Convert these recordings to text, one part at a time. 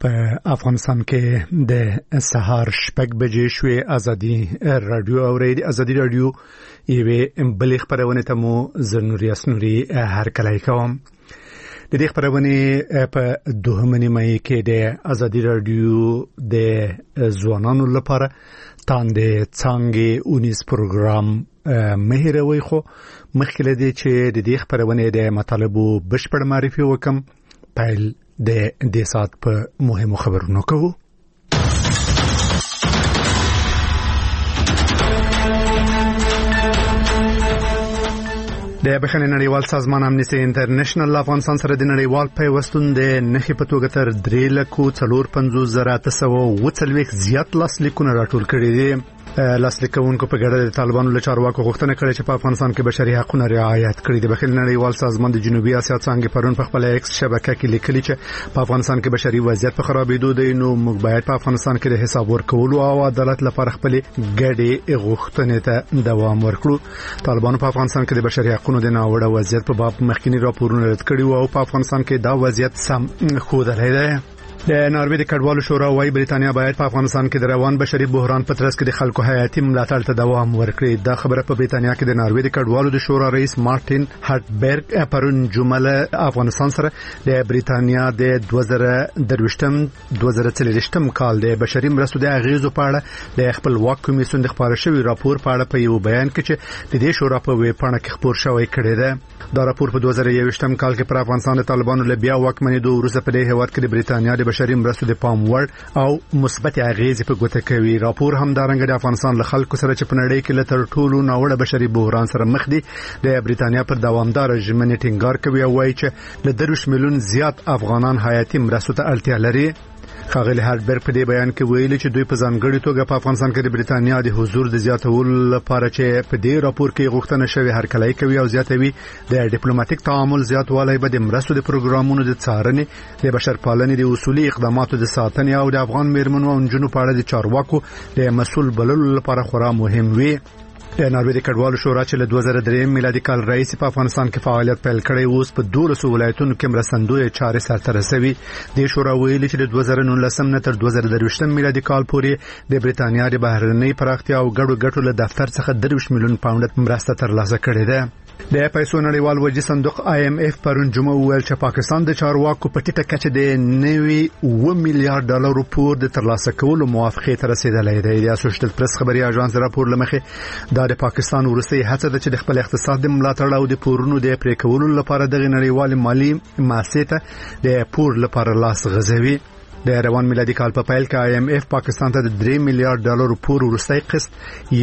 په افغانستان کې د سهار شپږ بجې شوې ازادي رادیو اورید ازادي رادیو یوه بل خبرونه ته مو زنوري اسنوري هر کله کوم د دې خبرونه په 2 مې کې د ازادي رادیو د ځوانانو لپاره تاندې څنګه اونیس پروګرام مهیروي خو مخکله دي چې د دې خبرونه د مطالبو بشپړ معرفي وکم پایل د سات په مهمو خبرونو کوو د بخښنې نړیوال سازمان امنیستي انټرنیشنل افغانستان سره د نړیوال پیوستون د نخې په توګه تر 3,450,840 زیات لاسلیکونه راټول کړي دي. لاسلیکونکو په ګډه د طالبانو له چارواکو غوښتنه کړې چې په افغانستان کې بشري حقوقو رعایت کړي. د بخښنې نړیوال سازمان د جنوبي اسیا څنګه پرون په خپل ایکس شبکه کې لیکلي چې په افغانستان کې بشري وضعیت په خرابېدو دی، نو موږ باید په افغانستان کې د حساب ورکولو او عدالت لپاره خپل ګډې غوښتنې ته دوام ورکړو. طالبانو په افغانستان کې د بشري حقوقو د ناوړه وضعیت په باب مخکینی راپورونه رد کړي او په افغانستان کې دا وضعیت سم ښودلی دی. د ناروې د کډوالو شورا وايي بریتانیا باید په افغانستان کې د روان بشري بحران په ترڅ کې د خلکو حیاتي ملاتړ ته دوام ورکړي. دا خبره په بریتانیا کې د ناروې د کډوالو د شورا رئیس مارټین هارټبرګ پرون جمعه افغانستان سره د بریتانیا د 2023 کال د بشري مرستو د اغیزو په اړه د خپلواک کمیسیون د خبرو شوی راپور په اړه په یو بیان کې چې د دې شورا په ویب پاڼه کې خبر شوی کړی دی. دا راپور په 2021 کال کې پر افغانستان د طالبانو له بیا واکمنېدو وروسته په دې هیواد کې د بریتانیا د بشري مرستو د پام وړ او مثبت اغیزې په ګوته کوي. راپور هم دارنګ د افغانستان له خلکو سره چې په نړۍ کې له تر ټولو ناوړه بشري بحران سره مخ دي د بریتانیا پر دوامدار ژمنې ټینګار کوي او وایي چې له 10 میلیون زیات افغانان حیاتي مرستو ته اړتیا لري. خاغلی هارټبرګ په دې بیان کې ویلي چې دوی په ځانګړي توګه په افغانستان کې د بریتانیا د حضور د زیاتولو لپاره چې په دې راپور کې غوښتنه شوی هرکلی کوي او زیاتوي د ډیپلوماټیک تعامل زیاتوالی به د مرستو د پروګرامونو د څارنې د بشرپالنې د اصولي اقداماتو د ساتنې او د افغان میرمنو او نجونو په اړه د چارواکو د مسؤل بللو لپاره خورا مهم وي. د ناروې د کډوالو شورا چې له 2003 میلادي کال راهیسې په افغانستان کې فعالیت پیل کړی اوس په 12 ولایتونو کې مرستندوی چارې سرته رسوي. د شورا ویلي چې د 2019 نه تر 2023 میلادي کال پورې د بریتانیا د بهرنۍ پراختیا او ګډو د دفتر څخه 30 میلیون پاونډ مرسته ترلاسه کړې ده. د پیسو نړیوال وجې صندوق IMF پرون جمعه ویل چې پاکستان د چارواکو په ټیټه کچه د 9 میلیارډ ډالر پور د ترلاسه کولو موافقه ته رسیدلې ده. د اسوسییټډ پریس خبري اژانس راپور لمخې د پاکستان ورسته هڅه ده چې د خپل اقتصاد د ملاتړ او د پورونو د پرې کولو لپاره د نړیوال مالی مؤسسه د پور لپاره لاس غځوي. د روان میلادي کال په پیل کې IMF پاکستان ته د 3 میلیارډ ډالر پور ورسته قسط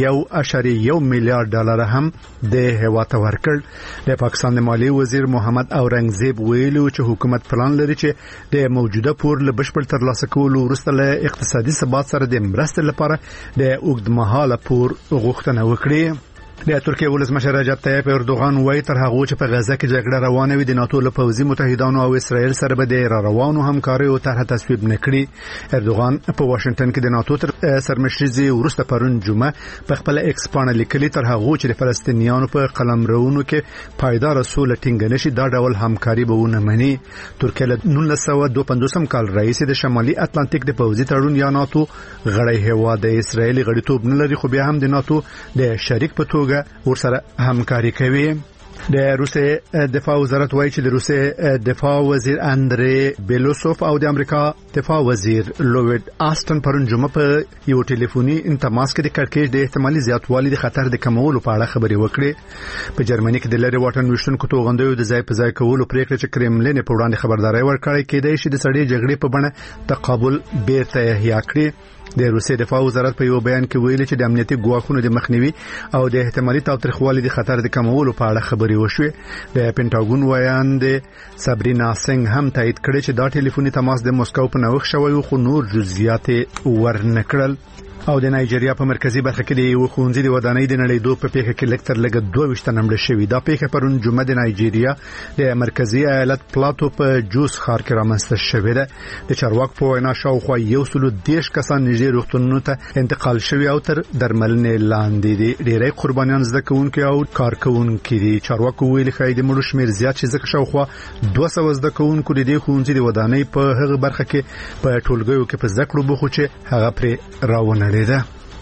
1.1 میلیارډ ډالر هم د هیواد ورکړ. د پاکستان د مالی وزیر محمد اورنګزیب ویلو چې حکومت پلان لري چې د موجوده پور له بشپړ ترلاسه کولو وروسته له اقتصادي ثبات سره د مرستې لپاره د اوږدمهاله پور غوښتنه وکړي. د ترکیه ولسمشر رجب طیب اردوغان وایي تر هغه چې په غزه کې جګړه روانه وي د ناتو له پوځي متحدانو او اسرائیل سره به د روانو همکاري او طرح تصویب نکړي. اردوغان په واشنگټن کې د ناتو تر سرمشري وروسته پرون جمعه په خپل ایکس باندې لیکلي تر هغه چې د فلسطینیانو په قلمرونو کې پایدار سول ټینګ نشي دا ډول همکاري به ونه مني. ترکیه له 1952 کال راهیسې د شمالي اتلانتیک د پوځي تړون یا ناتو غړی هیواد د اسرائیل غړیتوب نه لري، خو بیا هم د ناتو د شریک په توګه ورسره همکاري کوي. د روسیې دفاع وزارت وایي چې د روسیې دفاع وزیر اندری بیلوسوف او د امریکا دفاع وزیر لوید آستن پرون جمعه په یو ټلیفوني انتماس کې د کړکېچ د احتمالي زیاتوالي د خطر د کمولو په اړه خبرې وکړې. په جرمني کې د لری واټن وشتونکو توغندیو د ځای په ځای کولو پریکړه چې کرملین په وړاندې خبرداري ورکړې کېدای شي د سړې جګړې په بڼه تقابل بیرته احیا کړي. د روسیې دفاع وزارت په یو بیان کې ویلي چې د امنیتي ګواښونو د مخنیوي او د احتمالي تاوتریخوالي د خطر د کمولو په اړه خبرې وشوې. د پینټاګون وایاند سابرینا سنگ هم تایید کړی چې دا ټلیفوني تماس د مسکو په نوښت شوی خو نور جزئیات ورنکړل. او د نایجیریا په مرکزی برخه کې د یو خونځي د ودانۍ د نړیدو په پیښه کې لکتر لګ 22 نمړ شوی. دا پیښه پرون جمعه د نایجیریا د مرکزی ایالت پلاتو په جوس ښار کې رامنځته شوې ده. د چارواکو په وینا شاوخوا 110 کسان نږدې روغتونونو ته انتقال شوي او تر درملنې لاندې دي. ډېری قربانیان زده کوونکي او کارکوونکي دي. چارواکو ویلي ښایي د مړو شمیر زیات شي ځکه شاوخوا 200 زده کوونکو د دې خونځي د ودانۍ په هغه برخه کې په ټولګیو کې په زده کړو بوخو چې هغه پرې راونړېده.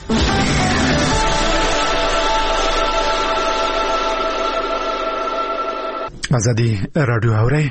ازادي رادیو اوري.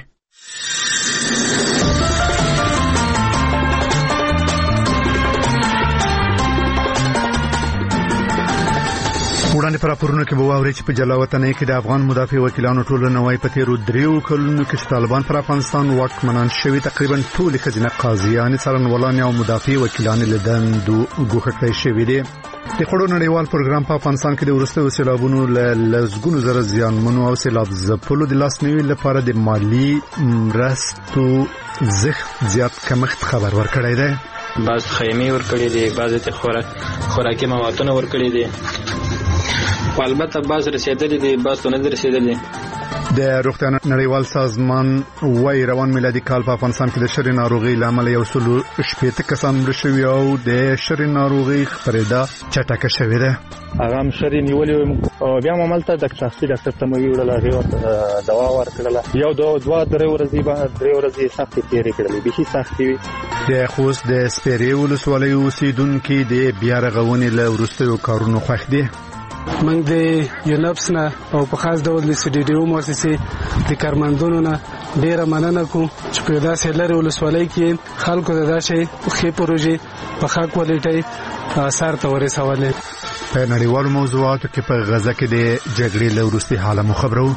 وړاندې پر راپورونو کې به واوري چې په جلاوطنۍ کې د افغان مدافع وکیلانو ټولنوي په تیرو 3 کلونو کې طالبان پر افغانستان واکمنان شوي تقریبا ټول خزینه قاضیان څارنوالان او مدافع وکیلان له دندو ګوښه کړی شوي دي. د خړو نړیوال پروګرام په افغانستان کې د وروستیو سیلابونو له لزګونو زره زیانمنو او سیلاب ځپلو د لاسنیوي لپاره د مالی مرستو زیات کمښت خبر ورکړی دی. بعض خیمه ورکړي دي، بعض ته خوراکي موادونه ورکړي دي، البته بعض رسیدلي دي، بعض نه رسیدلي. د روغتیا نړیوال سازمان وايي روان میلادي کال په افغانستان کې د شری ناروغي لامل یو سلو شپېته کسان مړ شوي او د شری ناروغي خپرېدا چټکه شوې ده. هغه هم شری نیولې او بیا عملته د شخصي ډاکټر ته مې وړل، هغه دوا ورکړله. یو دوه درې ورځې سختې تیرې کړلې، به شي سختې وي. د خوست د سپېرې ولسوالۍ اوسیدونکو د بیا رغونې له وروستیو کارونو خوښ دي. موږ د یونپس نه او په خاص ډول د سټډیو مؤسسې د کارمندونو نه ډیره مننه کوم چې په داسې لري ولسوالۍ کې خلکو ته داسې ښه پروژې په ښه کوالټي اثر ته ورسولې. په نړیوالو موضوعاتو کې په غزه کې د جګړې له وروستي حاله مو خبرو.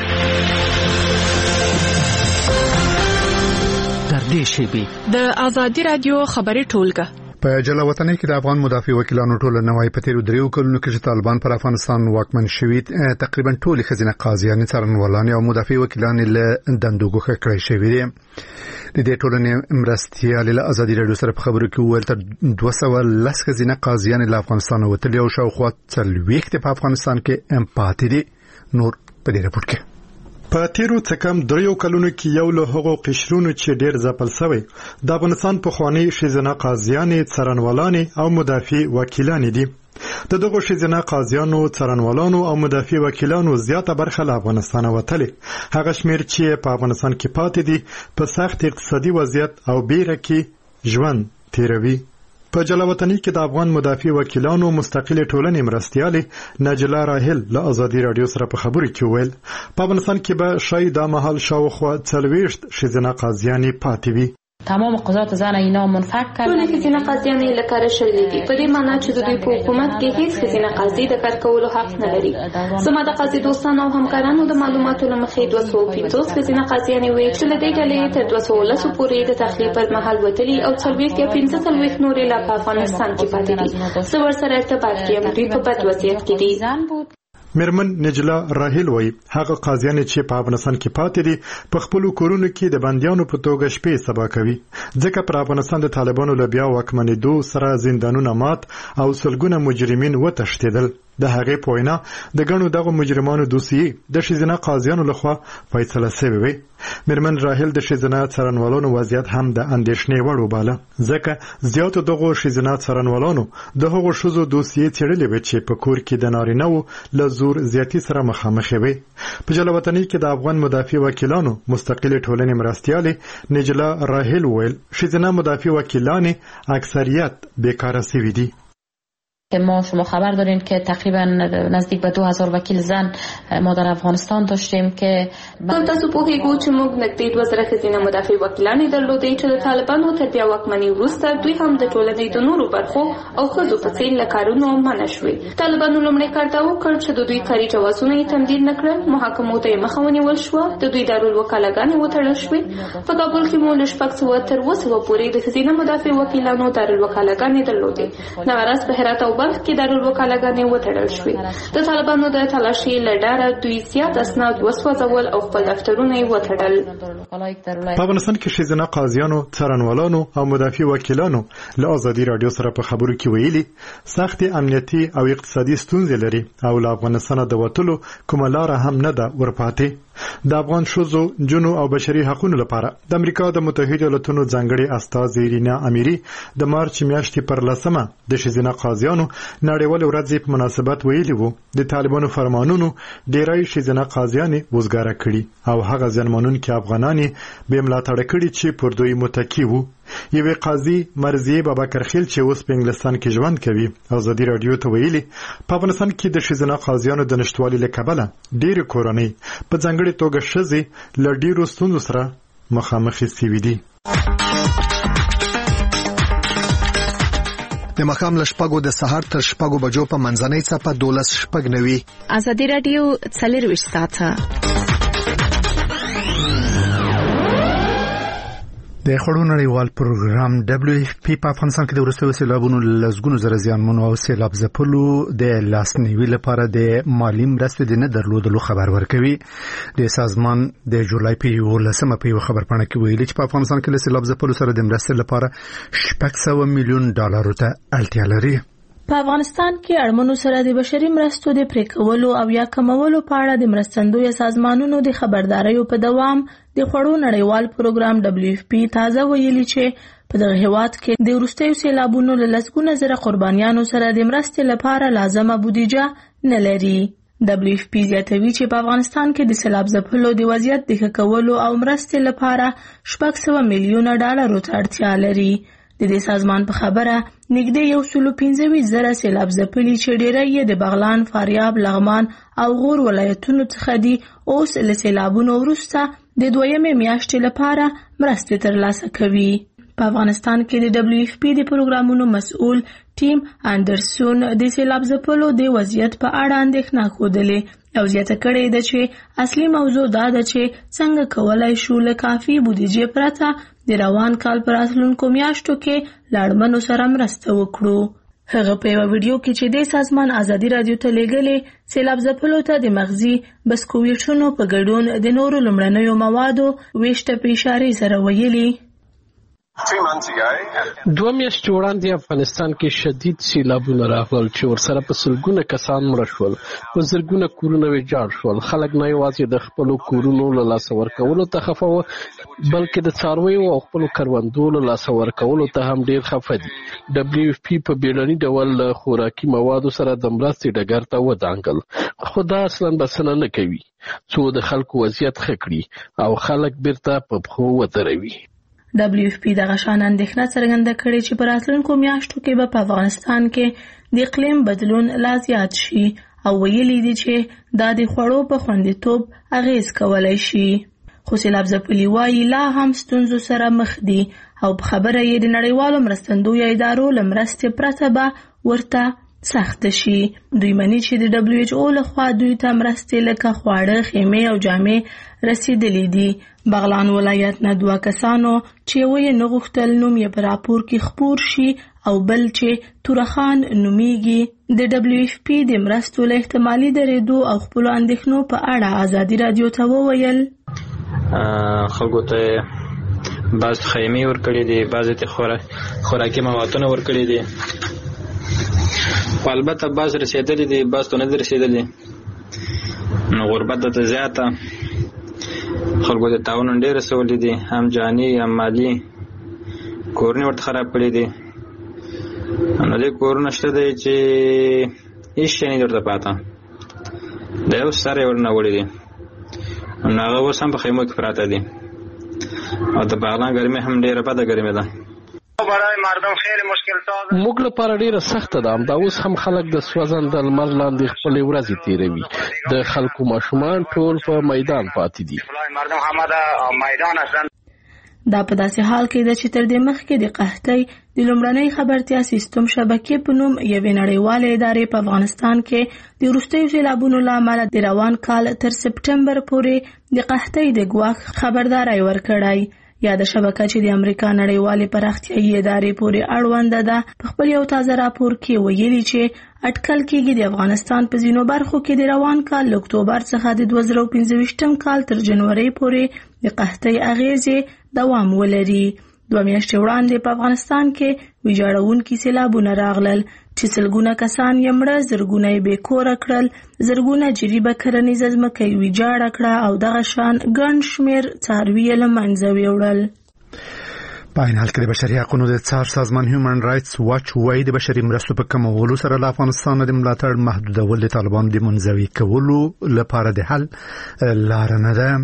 در دې شیبې د ازادي رادیو خبري ټولګه په جلاوطنۍ کې د افغان مدافع وکیلانو ټولنوي په تیرو 3 کلونو کې چې طالبان پر افغانستان واکمن شوي تقریبا ټول خزینه قاضیان څارنوالان او مدافع وکیلان له دندو ګوښه کړی شوي دي. د دې ټولنې مرستيال له ازادي رادیو سره په خبرو کې ویل تر 210 خزینه قاضیان له افغانستان وتلي او شاوخوا 40 په افغانستان کې پاتې دي. نور په دې راپور کې په تیرو څه کم 3 کلونو کې یو له هغو قشرونو چې ډیر ځپل شوی د افغانستان په خواني شیزنه قاضیان څارنوالان او مدافع وکیلان دي. د دغه شیزنه قاضیانو څارنوالانو او مدافع وکیلانو زیاته برخه له افغانستان وتلي. هغه شمیر چې په افغانستان کې پاتې دي په سخت اقتصادي وضعیت او بیره کې ژوند تیروي. په جلاوطنۍ کې د افغان مدافع وکیلانو مستقله ټولنې مرستياله نجلا راهل له ازادي رادیو سره په خبرو کې ویل په افغانستان کې به شاید د محل شاوخوا 40 شیزنه قاضیان پاتې وي. تمام قضات زن اینا منفک کردن. ټول خزینه قاضیان یې لکاره شوي دي. په دې معنی چې د دوی په حکومت کې هیڅ خزینه قاضي د کار کولو حق نه لري. زما د قاضي دوستانو او همکارانو د معلوماتو لمخې 250 خزینه قاضیان وي چې له دې ډلې تر 210 پورې د تخلیه پر مهال وتلي او 40 یا 15 نورې لا په افغانستان کې پاتې دي. زه ورسره ارتباط کې دوی په بد وضعیت کې دي. مرمن نجلا راهل وای هغه قاضیان چې په افغانستان کې پاتې دي په خپل کورونو کې د بندیانو په توګه شپې سبا کوي ځکه پر افغانستان د طالبانو له بیا واکمنېدو سره زندانونه مات او سلګونه مجرمین وتښتیدل. د هغې په وینا د ګڼو دغه مجرمانو دوسیې د شیزنه قاضیانو لخوا فیصله شوې وي. مرمن راهل د شیزنه څارنوالانو وضعیت هم د اندېښنې وړ وباله ځکه زیاتو دغه شیزنه څارنوالانو د هغو ښځو دوسیې څېړلې وې چې په کور کې د نارینه‌وو له زور زیاتي سره مخامخ وي. په جلاوطنۍ کې د افغان مدافع وکیلانو مستقله ټولنې مرستياله نجلا راهل ویل شیزنه مدافع وکیلان اکثریت بیکاره شوي دي. که ما شما خبر دارین که تقریبا نزدیک به 2000 وکیل زن ما در افغانستان داشتیم که تاسو په هیګو چې موږ نږدې 2000 خزینه مدافع وکیلان درلودې چې د طالبانو تر بیا واکمنۍ وروسته دوی هم د ټولنې د نورو برخو او ښځو په څیر له کارونو منع شوي. طالبانو لومړی کار دا وکړ چې د دوی کاري جوازونه یې تمدید نکړل، محاکمو ته یې مخه ونیول شوه، د دوی دارالوکالګانې وتړل شوې. په کابل کې مو له 600 تر 200 پورې د خزینه مدافع وکیلانو دارالوکالګانې درلودې. نوراز په هرات او بلخ کې د روکالاګانې وتړل شوې. د طالبانو د تلاشي لډاره دوی زیات اسناد وسوځول او خپل دفترونه یې وتړل. په افغانستان کې ښځینه قاضیانو، څارنوالانو او مدافع وکیلانو له ازادي رادیو سره په خبرو کې ویلي سخت امنیتي او اقتصادي ستونزې لري او له افغانستان د وټلو کومه لار هم نه ده ورپاتې. د افغان ښځو، جنو او بشري حقوقو لپاره د امریکا د متحده ایالاتونو ځانګړي استازي رینا امیری د مارچ میاشتې پر 10مه د ښځینه قاضیانو نړیوال ورځ په مناسبت ویلي وو د طالبانو فرمانونو ډیری ښځینه قاضیانې وزګاره کړي او هغه ځانمنونکي افغانانې به ملاتړ کړي چې پر دوی متکی وو. یوه قاضي مرضیه بابکر خیل چې اوس په انګلستان کې ژوند کوي ازادي رادیو ته ویلي په افغانستان کې د ښځینه قاضیانو د نشټوالي له کبله ډېر کورنۍ په ځانګړي توګه ښځې له ډېرو ستونزو سره مخامخ شوي دي. د مخام له شپږو د سهار تر شپږو بجو په منځنۍ څپه 12:09 ازادي رادیو 24 ساعته د خړو نړیوال پروګرام WFP په افغانستان کې د وروستیو سیلابونو لزګونو زره زیانمنو او سیلاب ځپلو د لاسنیوي لپاره د مالی مرستې د نه درلودلو خبر ورکوي. د سازمان د جولای په 11مه په خبر پاڼه کې ویلي چې په افغانستان کې له سیلاب ځپلو سره د مرستې لپاره $600 میلیون ته اړتیا لري. په افغانستان کې اړمنو سره د بشري مرستو د پریکولو او یا کمولو په اړه د مرستندوی سازمانونو د خبرداريو په دوام د خړو نړیوال پروګرام WFP تازه ویلي چې په دغه هیواد کې د وروستیو سیلابونو له لسګونه زره قربانیانو سره د مرستې لپاره لازمه بودیجه نه لري. WFP زیاتوي چې په افغانستان کې د سیلاب ځپلو د وضعیت د ښه کولو او مرستې لپاره $600 میلیون ته اړتیا لري. د دې سازمان په خبره نږدې 125,000 سیلاب ځپلي چې ډېری یې د بغلان، فاریاب، لغمان او غور ولایتونو څخه دي اوس له سیلابونو وروسته د دویمې میاشتې لپاره مرستې ترلاسه کوي. په افغانستان کې د WFP د پروګرامونو مسؤل ټیم اندرسون د سیلاب ځپلو د وضعیت په اړه اندېښنه ښودلې او زیاته کړې ده چې اصلي موضوع دا ده چې څنګه کولای شو له کافي بودیجې پرته د روان کال پر راتلونکو میاشتو کې لاړمنو سره مرسته وکړو. هغه په یو ویډیو کې چې د سازمان ازادي رادیو ته لېږلې سیلاب ځپلو ته د مغزي بسکویټونو په ګډون د نورو لومړنیو موادو ویش ته په اشاره سره ویلي 2 میاشتې وړاندې افغانستان کې شدید سیلابونه راغلل چې ورسره په سلګونه کسان مړه شول، په زرګونه کورونه ویجاړ شول. خلک نه یوازې د خپلو کورونو له لاسه ورکولو ته خفه وو، بلکې د څارویو او خپلو کروندو له لاسه ورکولو ته هم ډېر خفه دي. WFP په بیړني ډول له خوراکي موادو سره د مرستې ډګر ته ودانګل، خو دا اصلاً بسنه نه کوي څو د خلکو وضعیت ښه کړي او خلک بیرته په پښو ودروي. WFP دغه شان اندېښنه څرګنده کړې چې په راتلونکو میاشتو کې به په افغانستان کې د اقلیم بدلون لا زیات شي او ویلي دي چې دا د خوړو په خوندیتوب اغیز کولای شي. خو سیلاب ځپلي وایي لا هم ستونزو سره مخ دي او په خبره یې د نړیوالو مرستندویو ادارو له مرستې پرته به ورته سخت شي. دوی مني چې د WHO لخوا دوی ته مرستې لکه خواړه، خیمې او جامې رسیدلې دي. بغلان ولایت نه 2 کسانو چې وې نه غوښتل نوم یې په راپور کې خپور شي او بل چې تورخان نومیږي د WFP د مرستو له احتمالي درېدو او خپل اندېښنو په اړه ازادي رادیو ته وویل خلکو ته بعض خیمې ورکړي دي، بعض ته خوراکي موادونه ورکړي دي، البته بعض رسیدلې دي، بعض ته نه رسیدلې. نو غربت د زیاته خلکو ته تاون ډېر رسولې دي، هم جاني هم مالی کورونه ورته خراب کړي دي. نو دې کورونه شته دی چې هیڅ شی نه درته پاته د یو سره ورنه وړي دي. نو هغه اوس هم په خیمو کې پراته دي او د بغلان ګرمي هم ډېره بده ګرمي ده. موږ لپاره ډیره سخته ده. همدا اوس هم خلک د سوځنده لمر لاندې خپلې ورځې تیروي. د خلکو ماشومان ټول په میدان پاتې دي. دا په داسې حال کې ده چې تر دې مخکې د قحطۍ د لومړنۍ خبرتیا سیستم شبکې په نوم یوې نړیوالې ادارې په افغانستان کې د وروستیو سیلابونو له امله د روان کال تر سپټمبر پورې د قحطۍ د ګواښ خبرداری ورکړی. یا د شبکه چې د امریکا نړیوالې پراختیایي ادارې پورې اړوند ده په خپل یو تازه راپور کې ویلي چې اټکل کېږي د افغانستان په ځینو برخو کې د روان کال له اکتوبر څخه د 2025 کال تر جنوري پورې د قحطۍ اغیزې دوام ولري. 2 میاشتې وړاندې په افغانستان کې ویجاړونکي سیلابونه راغلل چې سلګونه کسان یې مړه، زرګونه یې بې کوره کړل، زرګونه جریبه کرنیزه ځمکه یې ویجاړه کړه او دغه شان ګڼ شمېر څاروي یې له منځه ویوړل. په عین حال کې د بشري حقوقو د څار سازمان هیومن رائټس واچ وايي د بشري مرستو په کمولو سره له افغانستان د ملاتړ محدودول د طالبانو د منزوي کولو لپاره د حل لار نه ده.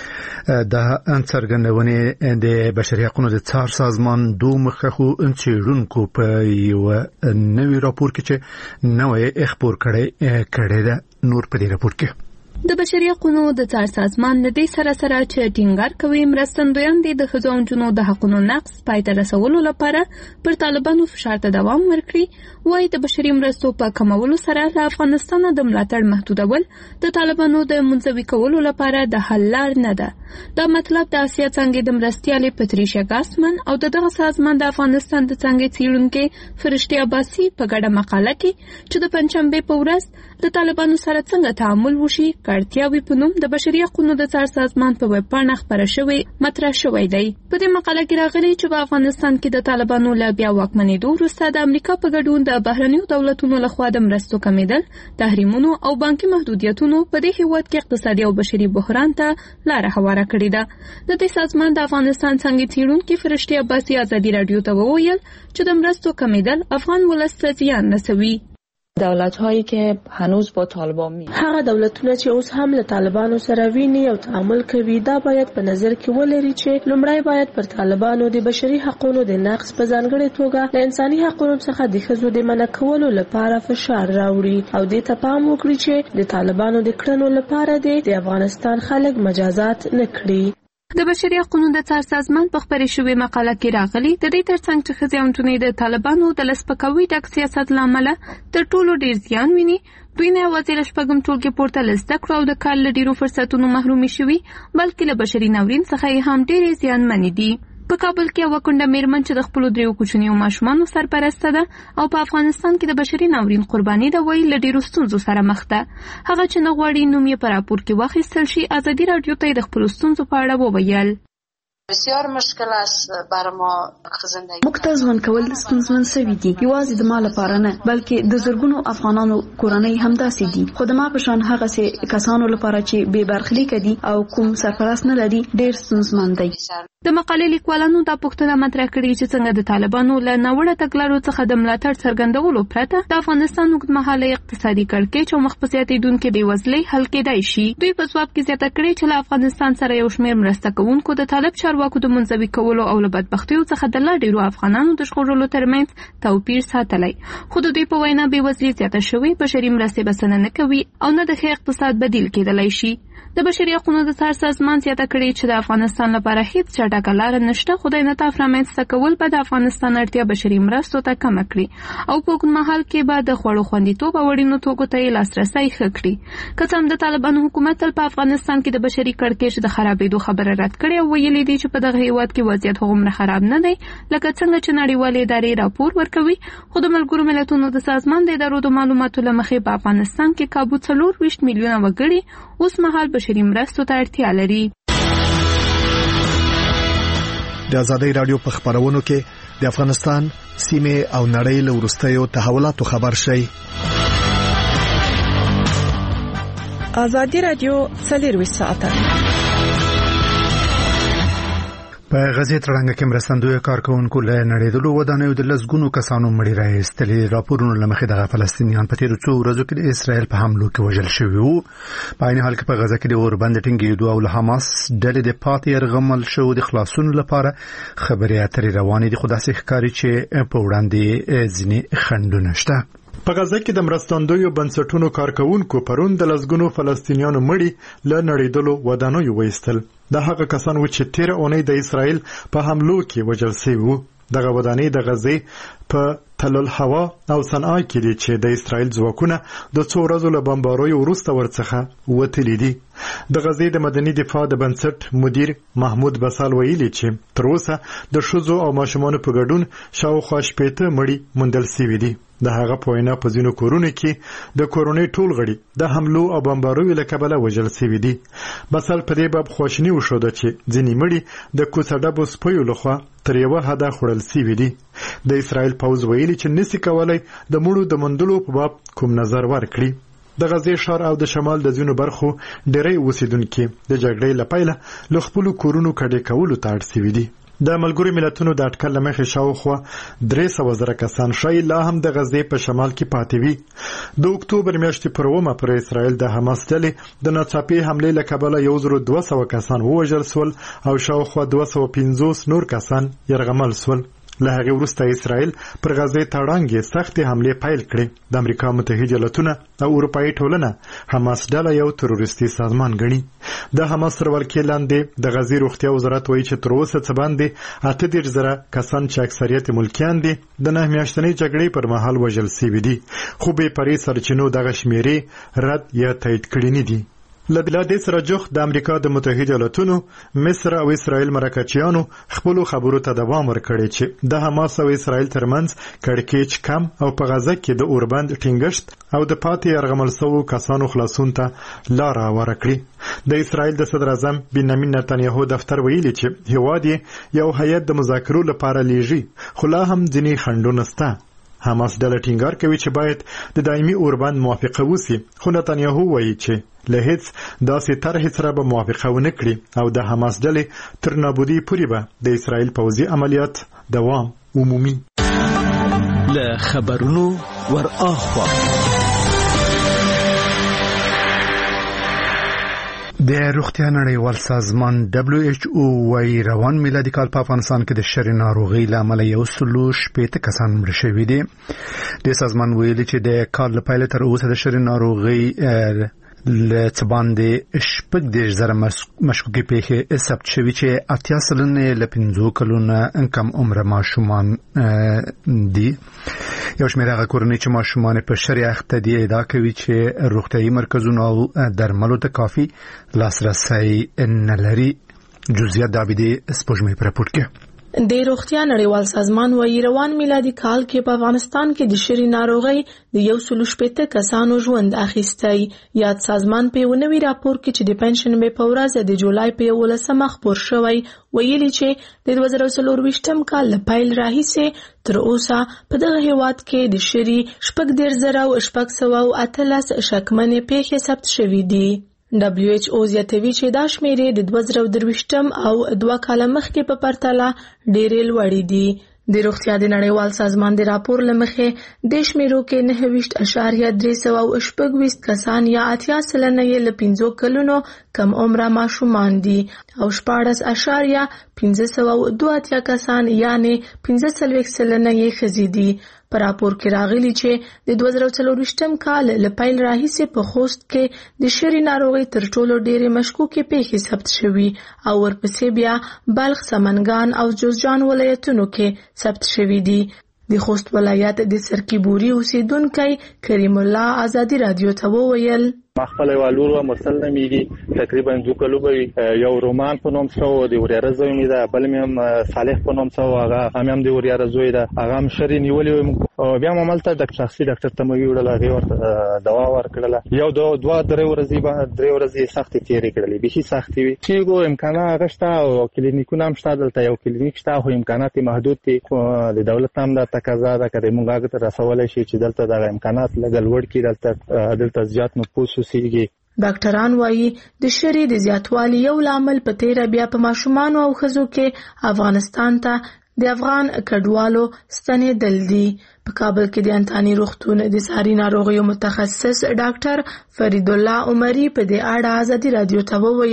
د انڅرګندونې د بشري حقوقو د څار سازمان دوه مخکښو انڅېړونکو په یو نوي راپور کې چې نوې خبر کړی ده. نور په دې راپور کې د بشري حقوقو د څار سازمان د دې سره چې ټینګار کوي مرستندویان د ښځو او نجونو د حقوقو نقض پای ته رسولو لپاره پر طالبانو فشار ته دوام ورکړي. وايي د بشري مرستو په کمولو سره له افغانستان د ملاتړ محدودول د طالبانو د منزوي کولو لپاره د حل لار نه ده. دا مطلب د آسیا څنګه د مرستیالې پتریشیا ګاسمن او دغه سازمان د افغانستان د څنګه څیړونکو فرشتي عباسي په ګډه مقاله کې چې د پنځشنبه په ورځ د طالبانو سره څنګه تعامل وشي کارتیاوي په نوم د بشري حقوقو د څار سازمان په ویب پاڼه خبره شوی مطرح شوی دی. په دې مقاله کې راغلي چې په افغانستان کې د طالبانو له بیا واکمنېدو وروسته د امریکا په ګډون د بهرنیو دولتونو لخوا د مرستو کمیدل، تحریمونو او بانکي محدودیتونو په دې هیواد کې اقتصادي او بشري بحران ته لار هواره کړې ده. د دې سازمان د افغانستان څنګه څیړونکو فرشتي عباسي ازادي رادیو ته وویل چې د مرستو کمیدل افغان ولس ته زیان رسوي. دولت‌هایی که هنوز با طالبان هغه دولتونه چې اوس هم له طالبانو سره ویني او تعامل کوي دا باید په نظر کې ولري چې لومړی باید پر طالبانو د بشري حقوقو د نقض په ځانګړي توګه له انساني حقوقو څخه د ښځو د منع کولو لپاره فشار راوړي او دې ته پام وکړي چې د طالبانو د کړنو لپاره د افغانستان خلک مجازات نه کړي. د بشري حقوقو د څار سازمان په خبرې شوې مقاله کې راغلي د دې ترڅنګ چې ښځې او نجونې د طالبانو د لسپکوي ډک سیاست له امله تر ټولو ډیر زیان ویني. دوی نه یوازې له شپږم ټولګي پورته له زده کړو او د کار له ډیرو فرصتونو محرومې شوي بلکې له بشري ناورین څخه یې هم ډېرې زیانمنې دي. په کابل کې یوه کونډه میرمن چې د خپلو 3 کوچنیو ماشومانو سرپرسته ده او په افغانستان کې د بشري ناورین قرباني ده وایي له ډیرو ستونزو سره مخ ده. هغه چې نه غواړي نوم یې په راپور کې واخیستل شي ازادي راډیو ته د خپلو ستونزو په اړه وویل. بسیار مشکل است برای ما زندگی. موږ ته ژوند کول ستونزمن شوي دي، یوازې د ما لپاره نه بلکې د زرګونو افغانانو کورنۍ همداسې دي. خو د ما په شان هغه سه کسانو لپاره چې بې برخلیک دي او کوم سرپرست نه لري ډېر ستونزمن دي. د مقالې لیکوالانو دا پوښتنه مطرح کړې چې څنګه د طالبانو له ناوړه تګلارو څخه د ملاتړ څرګندولو پرته د افغانستان اوږدمهاله اقتصادي کړکېچ او مخ په زیاتېدونکې بېوزلۍ حل کېدای شي. دوی په ځواب کې زیاته کړې چې له افغانستان سره یو شمېر مرسته کوونکو د طالب چارواکو د منزوي کولو او له بدبختیو څخه د لا ډېرو افغانانو د ژغورلو ترمنځ توپیر ساتلی. خو د دوی په وینا بېوزلي زیاته شوې، بشري مرستې بسنه نه کوي او نه د ښه اقتصاد بدیل کېدلی شي. د بشري حقوقو د څار سازمان زیاته کړې چې د افغانستان لپاره هیڅ چټکه لاره نشته، خو د انعطاف رامنځته کول به د افغانستان اړتیا بشري مرستو ته کمه کړي او په اوږدمهال کې به د خوړو خوندیتوب او اړینو توکو ته یې لاسرسی ښه کړي. که څه هم د طالبانو حکومت تل په افغانستان کې د بشري کړکېچ د خرابېدو خبره رد کړې او ویلي دي چې په دغه هېواد کې وضعیت هغومره خراب نه دی لکه څنګه چې نړیوالې ادارې راپور ورکوي. خو د ملګرو ملتونو د سازمان د ادارو د معلوماتو له مخې په افغانستان کې کابو 24 میلیونه وګړي اوس مهال بشري مرستو ته اړتیا لري. د آزادۍ رادیو په خبرونو کې د افغانستان سیمه او نړۍ له وروستیو تحولاتو خبر شي. آزادۍ رادیو 24 ساعته په غزې تړنګ کې مرستندوی کارکونکو له نړیدلو ودانیو د لسګونو کسانو مړي راایستلې. راپورونو له مخې دغه فلسطینیان په تیرو څو ورځو کې د اسرائیل په حملو کې وژل شوي وو. په عین حال کې په غزه کې د اوربند ټینګېدو او له حماس ډلې د پاتې یرغمل شو د خلاصون لپاره خبرې اترې روانې دي، خو داسې ښکاري چې په وړاندې ځینې خنډونه شته. په غزه کې د مرستندویو بنسټونو کارکونکو پرون د لسګونو فلسطینیانو مړي له نړیدلو ودانیو وایستل. دا هغه کسان و چې تیر اونۍ د اسرائیل په حملو کې وژل شوي وو. دغه ودانۍ د غزې په تل الهوا او صنعا کې دي چې د اسرائیل ځواکونه د څو ورځو له بمباروي وروسته ورڅخه وتلي دي. د غزې د مدني دفاع د بنسټ مدیر محمود بسال ویلي چې تر اوسه د ښځو او ماشومانو په ګډون شاوخوا 80 مړي موندل شوي دي. د هغه په وینا په ځینو کورونو کې د کورونې ټول غړي د حملو او بمباروي له کبله وژل شوي دي. بسال په دې باب خواشیني وښوده چې ځینې مړي د کوڅډبو سپیو لخوا تر یوه حده خوړل شوي دي. د اسرائیل پوځ ویلي چې نسي کولای د مړو د موندلو په باب کوم نظر ورکړي. د غزې ښار او د شمال د ځینو برخو ډېری اوسیدونکي د جګړې له پیله له خپلو کورونو کډې کولو ته اړ شوي دي. د ملګرو ملتونو د اټکل له مخې شاوخوا 300,000 کسان شاید لا هم د غزې په شمال کې پاتې وي. د اکتوبر میاشتې پر 1 پر اسرائیل د حماس ډلې د ناڅاپي حملې له کبله 1200 کسان ووژل شول او شاوخوا 250 نور کسان یرغمل شول. له هغې وروسته اسرائیل پر غزې تړانګې سختې حملې پیل کړې. د امریکا متحده ایالتونه او اروپایي ټولنه حماس ډله یو تروریستي سازمان ګڼي. د حماس تر ولکې لاندې د غزې روغتیا وزارت وایي چې تر اوسه څه باندې 38,000 کسان چې اکثریت ملکیان دي د 9 میاشتنۍ جګړې پر مهال وژل شوي دي، خو بې پرې سرچینو دغه شمیرې رد یا تایید کړي نه دي. له دې سره جوخت د امریکا د متحده ایالتونو، مصر او اسرائیل مرکچیانو خپلو خبرو ته دوام ورکړی چې د حماس او اسرائیل ترمنځ کړکېچ کم او په غزه کې د اوربند ټینګښت او د پاتې یرغمل شوو کسانو خلاصون ته لاره هواره کړي. د اسرائیل د صدر اعظم بنیامین نتانیاهو دفتر ویلي چې هیواد یې یو هیئت د مذاکرو لپاره لیږي، خو لا هم ځینې خنډونه شته. حماس ډله ټینګار کوي چې باید د دایمي اوربند موافقه وسی، خو نتانیاهو وایي چې له هیڅ داسې طرحې سره به موافقه ونه کړي او د حماس ډلې تر نابودي پورې به د اسرائیل پوځي عملیات دوام عمومي. له خبرونو ور اخوا د روغتیا نړیوال سازمان WHO وايي روان میلادي کال په افغانستان کې د شری ناروغي لامل 180 کسان مړه شوي دي. د سازمان ویلي چې د کال په پیل تر اوسه د شری ناروغي لڅباندې شپږ مشکوکې پیښې ثبت شوي چې 80% له 50 کلونو کم عمر ماشومان دي. یو شمېر هغه کورنۍ چې ماشومان په شری اخته دي ادعا کوي چې روغتیايي مرکزونو او درملو ته کافي لاسرسی نه لري. جزئیات د عبدي سپوږمۍ په راپور کې. د روغتیا نړیوال سازمان وايي روان میلادي کال کې په افغانستان کې د شری ناروغي د 180 کسانو ژوند اخیستی. یاد سازمان په یو نوي راپور کې چې د پنځشنبه په ورځ د جولای په 11 خبر شوی ویلي چې د 2024 کال له پیل راهیسې تر اوسه په دغه هیواد کې د شری 4,618 شکمنې پیښې ثبت شوې دي. WHO زیاتوي چې دا شمیرې د 2023 او 2 کال مخکې په پرتله ډېرې لوړې دي. د روغتیا د نړیوال سازمان د راپور لمخې د شمیرو کې 9.326 کسان یا 80% یې له 50 کلونو کم عمره ماشومان دي او 14.582 کسان یعنی 15% یې ښځې دي. په راپور کې راغلي چې د 2024 کال له پیل راهیسې په خوست کې د شری ناروغي تر ټولو ډېرې مشکوکې پیښې ثبت شوي او ورپسې بیا بلخ، سمنګان او جوزجان ولایتونو کې ثبت شوي دي. د خوست ولایت د سرکیبوري اوسیدونکی کریم الله آزادی رادیو ته وویل ما خپل والور و مرسل نمیږي تقریبا 2 کلو به یو رومان په نوم شو د وریاره زوی می ده، بل مې هم صالح په نوم شو، هغه هم د وریاره زوی ده، هغه هم شری نیولې بیا مملته د شخصي ډاکټر ته مې ویل هغه ورته دوا ورکړله. یو 2-3 ورځې سختي تیرې کړلې، به هي سختي وي چې امکانات غشته او کلینیکونه هم شته، دلته یو کلینیک شته خو امکانات محدود دي. د دولت هم د تقاضا ده کړي مونږه ته رسول شي چې دلته د امکانات لګل وړ کړي، دلته زیات نفوس سیږي. ډاکټران وایي د شری د زیاتوالي یو لامل په تیر بیا په ماشومان او ښځو کې افغانستان ته د افغان کډوالو ستنېدل دي. په کابل کې د انتاني روغتون د ساري ناروغیو متخصص ډاکټر فرید الله عمري په دې اړه آزادي رادیو ته وویل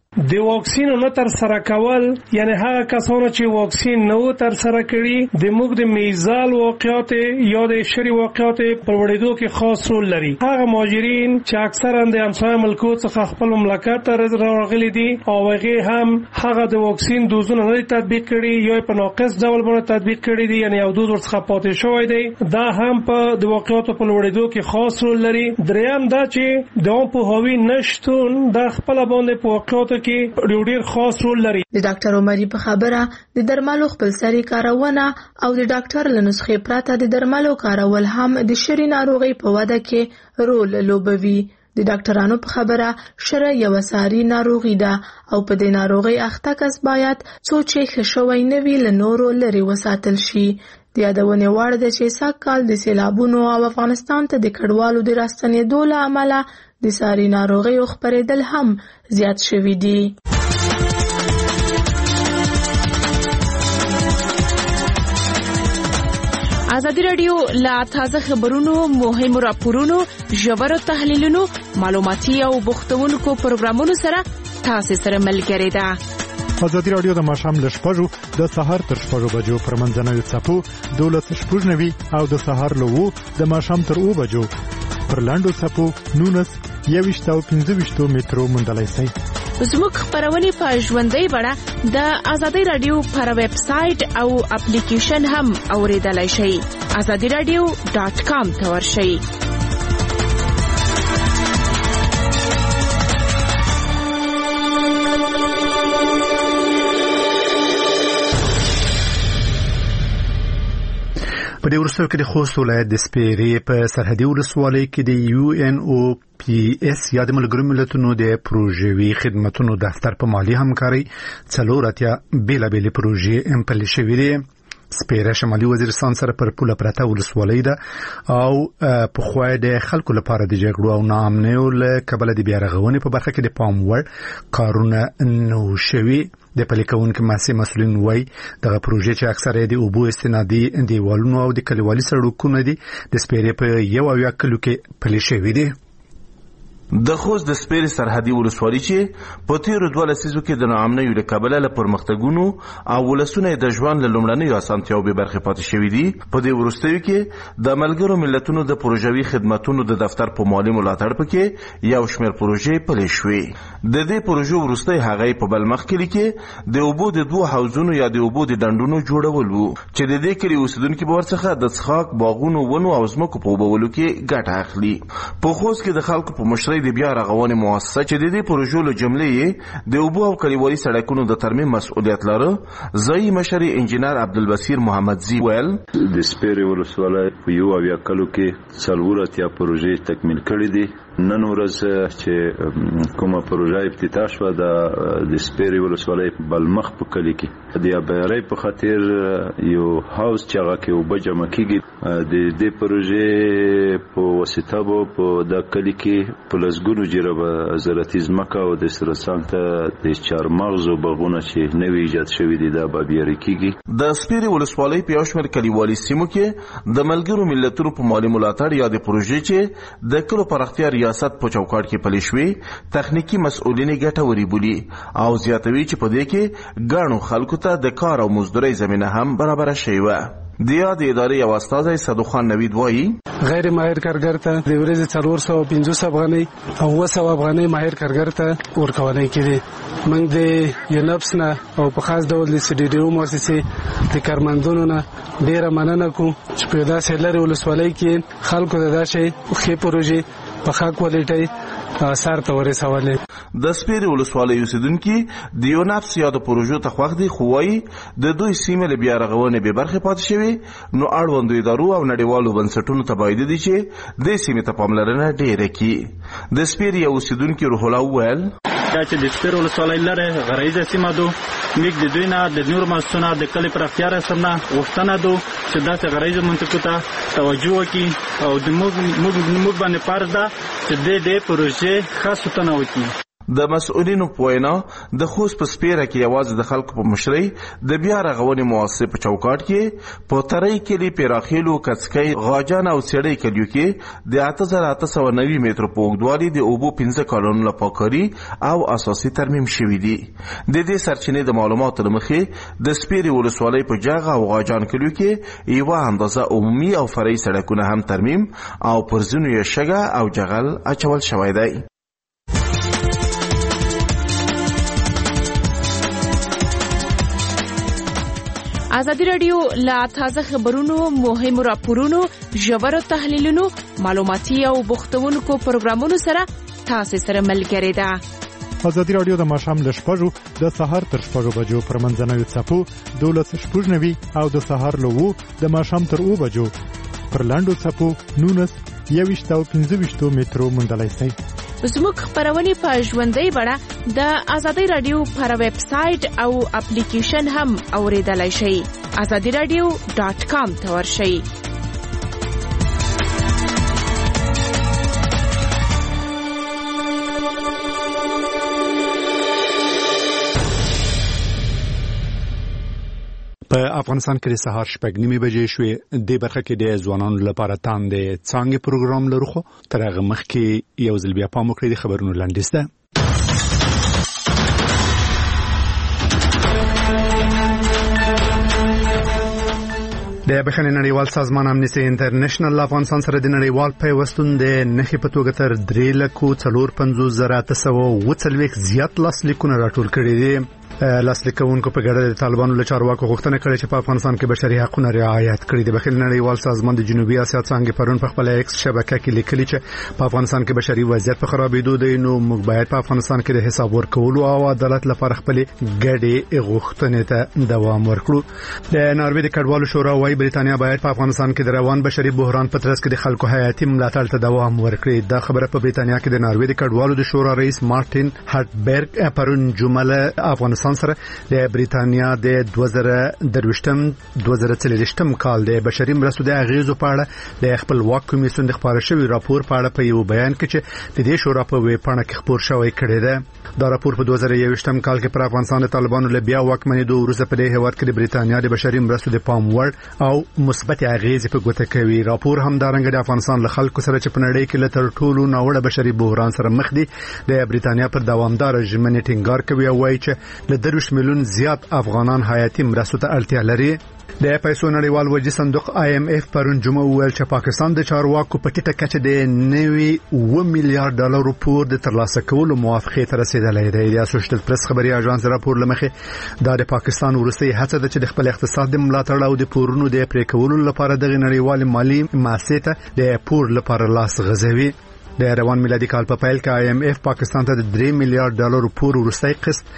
د واکسین نه تر سره کول، یعنی هغه کسانو چې واکسین نه تر سره کړي د موږ د میزال واقعات یا د شری واقعات پر وړېدو کې خاص رول لري. هغه مهاجرین چې اکثرا د همسایه ملکو څخه خپل مملکت ته راغلي دي او هغه هم هغه د واکسین دوزونه نه تطبیق کړي یا په ناقص ډول باندې تطبیق کړي دي، یعنی یو دوز ورڅخه پاتې شوی دی، دا هم په د واقعاتو په وړېدو کې خاص رول لري. دریم دا چې د پوهاوي نشټون د خپل باندې په واقعاتو کې ډېر خاص رول لري. د ډاکټر عمري په خبره د درملو خپلسري کارونه او د ډاکټر له نسخې پرته د درملو کارول هم د شری ناروغي په وده کې رول لوبوي. د ډاکټرانو په خبره شری یو ساري ناروغي ده او په دې ناروغي اخته کس باید څو چې خښوي نه وی له نورو لري وساتل شي. د یادونه وړ ده چې سږکال د سیلابونو او افغانستان ته د کډوالو د راستنېدو له امله د ساري ناروغي خپرېدل هم زیات شوي دي. ازادي رادیو لا تازه خبرونو، مهمو راپورونو، ژورو تحلیلونو، معلوماتي او بوختونکو پروګرامونو سره تاسو سره ملګری ده. ازادي رادیو د ماښام له 6 د سهار تر 6 بجو پر منځنوي څپو 12:90 او د سهار له 2 د ماښام تر 2 بجو پر لاندو څپو 19 او 15 مترو مندلای سي. زموږ خبرونه په ژوندۍ بڼه د ازادي رادیو پر ویب سټ او اپلیکیشن هم اوریدلای شئ. azadiradio.com ته ورشئ. په دې ورسره کې د خوست ولایت د سپیرې په سرحدي ولسوالۍ کې د UNOPS یا د ملګرو ملتونو د پروژوي خدماتو دفتر په مالی همکاري 4 بیلابېلې پروژې امپلي شوې دي. سپیره شمالي وزیرستان سره پر پوله پرته ولسوالۍ ده او په خو د خلکو لپاره د جګړو او ناامنیو له کبله د بیارغونې په برخه کې د پام وړ کارونه نو شوي. د پلیکونکو مسؤلین وای دغه پروژې چې اکثره د اوبو استنادي دیوالونو او د کلیوالي سړکونو دي د سپیرې په یو او یا کلو کې پلي شوي دي. د خوست د سپیرې سرحدي ولسوالۍ چې په تیرو 2 لسیزو کې د ناامنیو له کبله له پرمختګونو او ولسونه د ژوند له لومړنیو اسانتیاو به برخه پاتې شوې دي، په دې وروستیو کې د ملګرو ملتونو د پروژوي خدماتو د دفتر په مالی ملاتړ پکې یو شمېر پروژې پلي شوې. د دې پروژو وروستي هغه په بلمخ کلي کې د اوبو د 2 حوضونو یا د اوبو د ډنډونو جوړول وو چې د دې کلي اوسیدونکو به ورڅخه د څښاک، باغونو، ونو او ځمکو په اوبولو کې ګټه اخلي. په خوست کې د خلکو په مشرۍ د بیا رغونې مؤسسه چې د دې پروژو له جملې د اوبو او کلیوالي سړکونو د ترمیم مسؤلیت لري، ځایي مشر انجینر عبدالبصیر محمدزی ویل د سپیرې ولسوالۍ په یو او یا کلو کې 4 پروژې تکمیل کړې دي. نن ورځ چې کومه پروژه افتتاح شوه د سپیرې ولسوالۍ بلمخ په کلي کې د ابیارۍ په خاطر یو هاوس چې هغه کې اوبه جمع کیږي، د دې پروژې په واسطه به په د کلي کې په لسګونو جریبه زراعتي ځمکه او د سرسان ته د چارمغز او باغونه چې نوي ایجاد شوي دي دا به ابیارۍ کیږي. د سپیرې ولسوالۍ په یو شمېر کلیوالي سیمو کې د ملګرو ملتونو په مالي ملاتړ یا د پروژې چې د کلو پراختیا ریاست په چوکاټ کې پلي شوې تخنیکی مسؤلین ګټوري بولي او زیاتوي چې په دې کې ګڼو خلکو ته د کار او مزدوري زمينه هم برابر شوی و. د یاد ادارې یو استاد صدوق خان نوید وایي غیر ماهر کارګر ته د ورځې 450 افغانۍ او 200 افغانۍ ماهر کارګر ته ورکول کېږي. موږ د یونپس نه او په خاص ډول د CDDO مؤسسې د کارمندونو نه ډیره مننه کوم چې په داسې لري ولسوالۍ کې خلکو د داسې خې پروژې په ښه کوالټي اثر ته ورسولې. د سپیرې ولسوالۍ اوسیدونکو د یونپس یا د پروژو ته خوښ دي، خو وايي د دوی سیمې له بیا رغونې به برخه پاتې شوي، نو اړوندو ادارو او نړیوالو بنسټونو ته باید دي چې د سیمې ته پاملرنه ډیره کړي. د سپیرې اوسیدونکو روح الله ویل چې د سپیرې ولسوالۍ لره غرایزه سیمه ده، موږ د دوی نه د نور مسؤلانو د کلی پراختیا رسمنه غوښتنه ده چې داسې غرایزه منطقو ته توجه وکړي او د موږ باندې فرض ده چې د دې پروژې خاصه تنه وکړي. د مسؤلینو په وینا د خوست په سپیره کې یوازې د خلکو په مشرۍ د بیا رغونې مؤسسې په چوکاټ کې په ترۍ کلي پیراخیلو کڅکۍ غاجان او سړۍ کلیو کې د 8890 مترو په اوږدوالي د اوبو 15 کالونو لپاره او اساسي ترمیم شوي دي. د دې سرچینې د معلوماتو لمخې د سپیرې ولسوالۍ په جاغ او غاجان کلیو کې یوه اندازه عمومي او فرعي سړکونه هم ترمیم او پر ځینو یې شګه او جغل اچول شوی دی. ازادي راډیو لا تازه خبرونو، مهمو راپورونو، ژورو تحلیلونو، معلوماتي او بوختونکو پروګرامونو سره تاسو سره ملګری ده. ازادي راډیو د ماښام له 6 د سهار تر 6 بجو پر منځنوي څپو 12:90 او د سهار له 2 د ماښام تر 2 بجو پر لاندو څپو 19 او 15 مترو موندلای شئ. زموږ خبرونه په ژوندۍ بڼه د ازادي راډیو پر ویب سټ او اپلیکیشن هم اوریدلای شئ. azadiradio.com ته ورشئ. په افغانستان کې د سهار 6:30 بجې شوې. د برخه کې د ځوانانو لپاره تاندې څنګه پروګرام لرو، خو تر هغه مخکې یو ځل بیا پام وکړئ د خبرونو لاندې ده. د بشري نړیوال سازمان امنیستي انټرنیشنل افغانستان سره د نړیوال پیوستون د نخې په توګه تر 3,450,840 زیات لاسلیکونه راټول کړي دي. لاسلیکونکو په ګډه د طالبانو له چارواکو غوښتنه کړې چې په افغانستان کې بشري حقوقونه رعایت کړي. د بشري نړیوال سازمان د جنوبي اسیا څنګه پرون په خپل ایکس شبکه کې لیکلي چې په افغانستان کې بشري وضعیت په خرابېدو دی، نو موږ باید په افغانستان کې د حساب ورکولو او عدالت لپاره خپل ګډې غوښتنې ته دوام ورکړو. د ناروې د کډوالو شورا وايي بریتانیا باید په افغانستان کې د روان بشري بحران په ترڅ کې د خلکو حیاتي ملاتړ ته دوام ورکړي. دا خبره په بریتانیا کې د ناروې د کډوالو د شورا رئیس مارټین هارټبرګ پرون جمعه افغانستان سره د بریتانیا د 2023 کال د بشري مرستو د اغیزو په اړه د خپلواک کمیسیون د خبرو شوی راپور په اړه په یو بیان کې چې د دې شورا په ویب پاڼه کې خبر شوی کړی دی. دا راپور په 2021 کال کې پر افغانستان د طالبانو له بیا واکمنېدو وروسته په دې هیواد کې د بریتانیا د بشري مرستو د پام وړ او مثبت اغیزې په ګوته کوي. راپور هم دا رنګ د افغانستان له خلکو سره چې په نړۍ کې له تر ټولو ناوړه بشري بحران سره مخ دي د بریتانیا پر دوامدار ژمنې ټینګار کوي او وایي چې له 10 میلیون زیات افغانان حیاتي مرستو ته اړتیا لري. د پیسو نړیوال وجې صندوق IMF پرون جمعه ویل چې پاکستان د چارواکو په ټیټه کچه د 9 میلیارډ ډالر پور د ترلاسه کولو موافقه ته رسیدلې ده. د اسوشییټډ پریس خبري اژانس راپور لمخې دا د پاکستان ورسته هڅه ده چې د خپل اقتصاد د ملاتړ او د پورونو د پرې کولو لپاره د نړیوال مالی مؤسسه ته د پور لپاره لاس غځوي. د روان میلادي کال په پیل کې IMF پاکستان ته د 3 میلیارډ ډالر پور ورستۍ قسط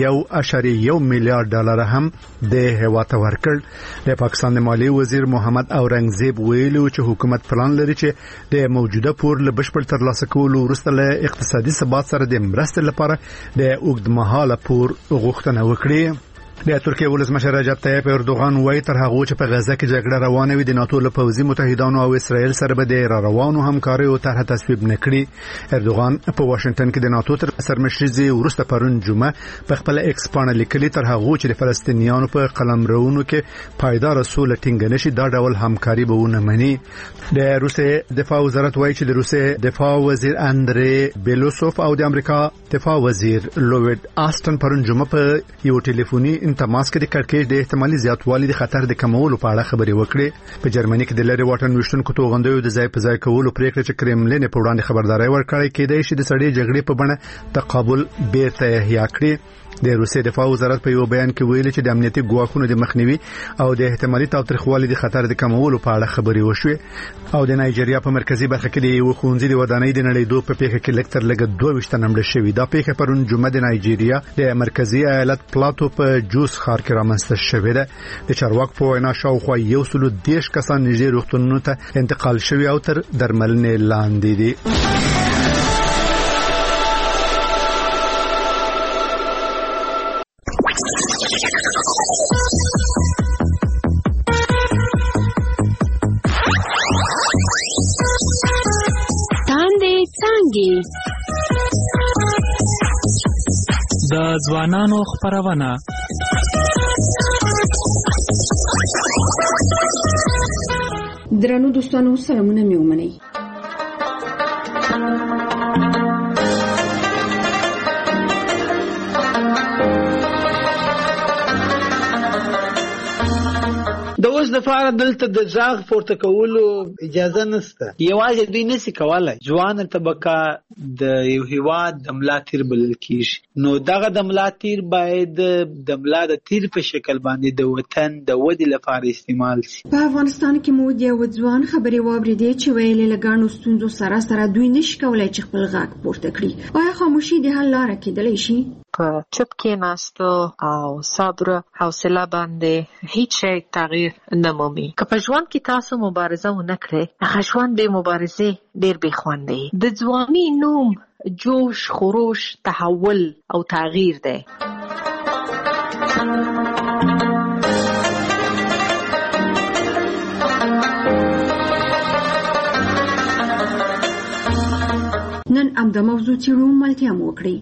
1.1 میلیارډ ډالر هم د هیواد ورکړ. د پاکستان د مالی وزیر محمد اورنګزیب ویلو چې حکومت پلان لري چې د موجوده پور له بشپړ ترلاسه کولو وروسته له اقتصادي ثبات سره د مرستې لپاره د اوږدمهاله پور غوښتنه وکړي. د ترکیه ولسمشر رجب طیب اردوغان وایي تر هغه چې په غزه کې جګړه روانه وي د ناتو له پوځي متحدانو او اسرائیل سره به د روانو همکارۍ او طرح تصویب نکړي. اردوغان په واشنگټن کې د ناتو تر سرمشري ورسته پرون جمعه په خپل ایکس باندې لیکلي تر هغه چې د فلسطینیانو په قلمرونو کې پایدار سول ټینګ نشي دا ډول همکاري به ونه مني. د روسیې دفاع وزارت وایي چې د روسیې دفاع وزیر اندري بیلوسوف او د امریکا دفاع وزیر لوید آستن پرون جمعه په یو ټلیفوني تماس کې د کړکېچ د احتمالي زیاتوالي د خطر د کمولو په اړه خبرې وکړې. په جرمني کې د لری واټن وشتونکو توغندیو د ځای په ځای کولو پریکړه چې کرملین په وړاندې خبرداري ورکړې کېدای شي د سړې جګړې په بڼه تقابل بیرته احیا کړي. د روسیې دفاع وزارت په یو بیان کې ویلي چې د امنیتي ګواښونو د مخنیوي او د احتمالي تاوتریخوالي د خطر د کمولو په اړه خبرې وشوې. او د نایجیریا په مرکزی برخه کې د یو ښوونځي د ودانۍ د نړیدو په پیښه کې لکتر لګ 22 نمړ شوې. دا پیښه پرون جمعه د نایجیریا د مرکزی ایالت پلاتو په جوس ښار کې رامنځته شوې ده. د چارواکو په وینا شاوخوا 110 کسان نږدې روغتونونو ته انتقال شوي او تر درملنې لاندې دي. د ځوانانو خپرونه. درنو دوستانو سلامونه مې ومنئ. د اوس د فار دلته د ځاغ پورته کولو اجازه نشته. یوازې دوی نشي کولای ځوان طبقه د یو هیواد د ملا تیر بلل کیږي. نو دغه د ملا تیر باید د ملا د تیر په شکل باندې د وطن د ودی لپاره استعمال شي. په افغانستان کې مو د یو ځوان خبرې واورېدې چې ویلې لګانو ستونزو سره دوی نشي کولای چې خپل غږ پورته کړي. آیا خاموشي د حل لاره کېدلی شي؟ په چوپ کېناستو او صبر حوصله باندې هیڅ شی تغییر نه مومي. که په ژوند کې تاسو مبارزه ونه کړئ، هغه ژوند بې مبارزې ډېر بې خوند دی. د ځواني نوم جوش، خروش، تحول او تغییر دی. نن همدا موضوع څېړو، ملتیا مو وکړئ.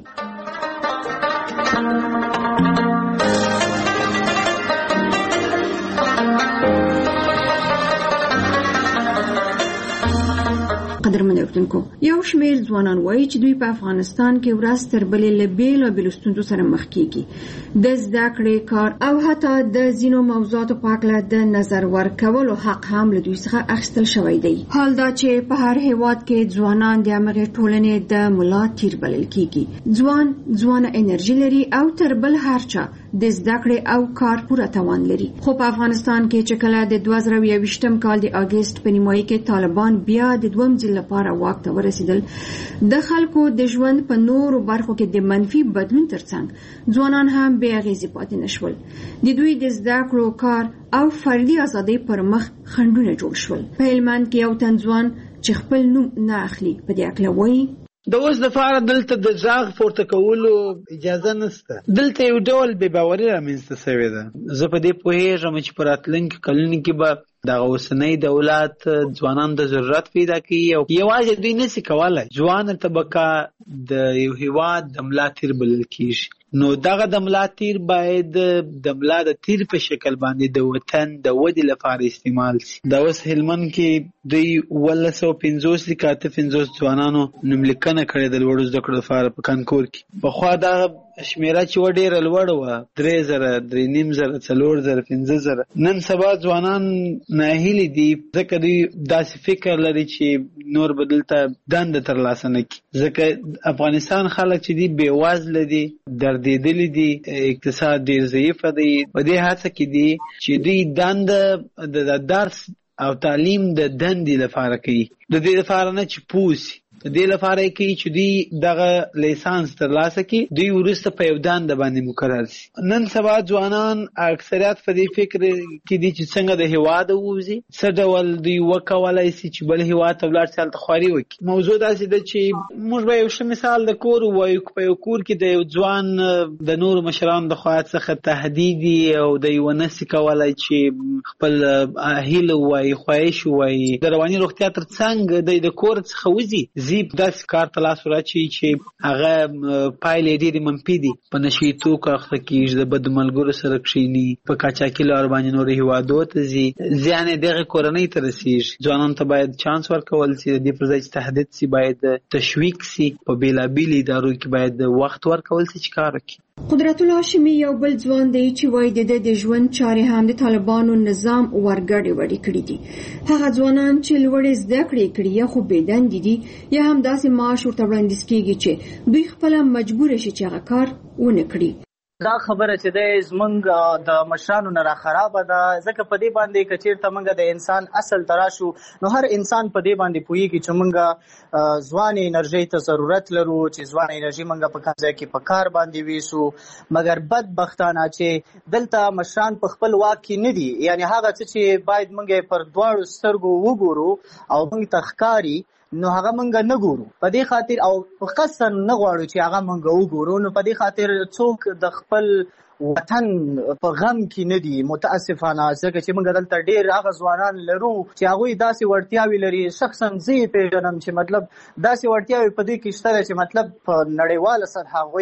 قدرمن اورېدونکو، یو شمېر ځوانان وایي چې دوی په افغانستان کې ورځ تر بلې له بېلابېلو ستونزو سره مخ کېږي. د زده کړې، کار او حتی د ځینو موضوعاتو په هکله د نظر ورکولو حق هم له دوی څخه اخیستل شوی دی. حال دا چې په هر هېواد کې ځوانان د همغې ټولنې د ملا تیر بلل کېږي. ځوانه انرژي لري او تر بل هر چا د زده کړې او کار پوره توان لري. خو په افغانستان کې چې کله د 2021 کال د اګست په نیمایي کې طالبان بیا د دویم ځل لپاره واک ته ورسېدل، د خلکو د ژوند په نورو برخو کې د منفي بدلون ترڅنګ ځوانان هم بې اغېزې پاتې نشول. د دوی د زده کړو، کار او فردي ازادۍ پر مخ خنډونه جوړ شول. په هلمند کې یو تن ځوان چې خپل نوم نه اخلي په دې هکله وایي: د اوس د فار دلته د ځاغ پورته کولو اجازه نشته. دلته یو ډول بې باوري رامنځته شوې ده. زه په دې پوهېږم چې په راتلونکي کلونو کې به دغه اوسنۍ دولت ځوانانو ته ضرورت پیدا کوي او یوازې دوی نشي کولای ځوانه طبقه د یو هیواد د ملا تیر بلل کیږي. نو دغه د ملا تیر باید د ملا د تیر په شکل باندې د وطن د ودی لپاره استعمال شي. د اوس هلمند کې دوی 1950 ځوانانو نوملیکنه کړې د لوړو زده کړو لپاره په کانکور کې. پخوا دا شمیره چې و ډېره لوړه وه، 3000، 3500، 4000، 5000. نن سبا ځوانان ناهیلي دي ځکه دوی داسې فکر لري چې نور به دلته دنده ترلاسه نه کړي. ځکه افغانستان خلک چې دي بېوزله دي، دردېدلي دي، اقتصاد ډېر ضعیفه دی. په دې هڅه کې دي چې دوی دنده د درس او تعلیم د دندې لپاره کوي، د دې لپاره نه چې پوه د دې لپاره کوي چې دوی دغه لیسانس ترلاسه کړي، دوی وروسته په یو دنده باندې مقرر شي. نن سبا ځوانان اکثریت په دې فکر کې دي چې څنګه د هیواد ووځي، څه ډول دوی وکولای شي چې بل هیواد ته ولاړ شي، هلته خواري وکړي. موضوع داسې ده چې موږ به یو ښه مثال د کور ووایو. په یو کور کې د یو ځوان د نورو مشرانو د خوا څخه تهدید او د یو نشي کولای چې خپل هیله ووایي، خواهش ووایي، د رواني روغتیا تر څنګ د کور څخه وځي، زیب داسې کار ته لاس وراچوي چې هغه پایلې ډېرې منفي دي. په نشهيي توکو اخته کېږي، د بدو ملګرو سره کښېني، په قاچاقي لارو باندې نورو هېوادو ته ځي، زیان یې دغې کورنۍ ته رسېږي. ځوانانو ته باید چانس ورکول شي، د دې پر ځای چې تهدید شي باید تشویق شي. په بېلابېلو ادارو کې باید وخت ورکول شي چې کار وکړي. قدرت الله هاشمي یو بل ځوان دی چې وایي د ژوند چارې هم د طالبانو نظام ورګډې وړې کړې دي. هغه ځوانان چې لوړې زده کړې کړي یا خو بې دندې دي یا هم داسې معاش ورته وړاندیز کېږي چې دوی خپله مجبوره شي چې هغه کار ونه کړي. دا خبره چې د زمونږ د مشرانو نه را خرابه ده، ځکه په دې باندې که چېرته موږ د انسان اصل ته راشو نو هر انسان په دې باندې پوهېږي چې موږ ځوانې انرژۍ ته ضرورت لرو، چې ځوانه انرژي موږ په کوم ځای کې په کار باندې ویسو. مګر بدبختانه چې دلته مشران په خپل واک کې نه دي، یعنی هغه څه چې باید موږ پر دواړو سترګو وګورو او موږ ته ښکاري نو هغه مونږ نه ګورو. په دې خاطر او په قصد نه غواړو چې هغه مونږ وګورو. نو په دې خاطر څوک د خپل وطن په غم کې نه دي متاسفانه، ځکه چې موږ دلته ډېر هغه ځوانان لرو چې هغوی داسې وړتیاوې لري. شخصا زه یې پېژنم چې مطلب داسې وړتیاوې په دې کې شته چې مطلب په نړیواله سطحه هغوی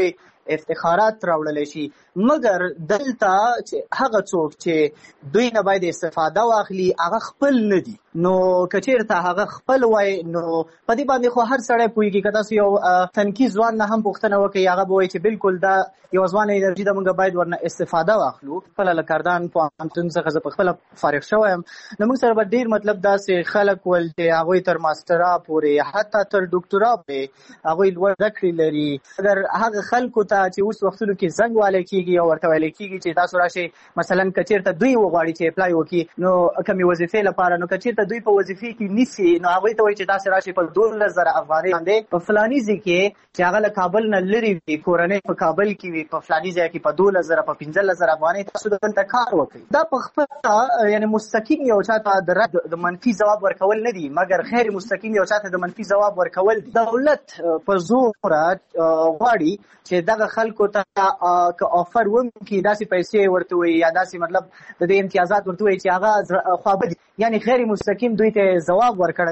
افتخارات راوړل شي، مګر دلته هغه څوک چې دوی نه باید استفاده واخلي هغه خپل نه دي. نو کچیرته هغه خپل وای نو په دې باندې خو هر سړی پوهیږي که تاسو یو تنکي ځوان نه هم پوښتنه وکړئ هغه به وایي چې بالکل دا یو ځوانه انرژي ده، موږ باید ورنه استفاده واخلو. خپله له کردان پوهنتون څخه زه پخپله فارغ شوی یم، نو موږ سره به ډېر مطلب داسې خلک ول چې هغوی تر ماسټرا پورې حتی تر ډاکټرا پورې هغوی لوړ زده کړې لري. اگر هغه خلکو ته چې اوس وختونو کې زنګ والی کېږي او ورته ویلی کېږي چې تاسو راشئ مثلا که چېرته دوی وغواړي چې اپلای وکړي نو کمې وظیفې لپاره، نو که چېرته دوی په وظیفې کې نیسي نو هغوی ته وایي چې تاسې راشئ په 12,000 افغانۍ باندې په فلاني ځای کې چې هغه له کابل نه لرې وي، کورنۍ په کابل کې وي، په فلاني ځای کې په 12,000 په 15,000 افغانۍ تاسو دلته کار وکړئ. دا په خپله یعنې مستقیم یو چاته د رد د منفي ځواب ورکول نه دي، مګر غیر مستقیم یو چاته د منفي ځواب ورکول دي. دولت په زوره غواړي چې دغه خلکو ته که آفر وکړي داسې پیسې ورته وایي یا داسې مطلب د دې امتیازات ورته وایي چې هغه خوابدي، یعنې غیر مستقیم دوی ته ځواب ورکړی.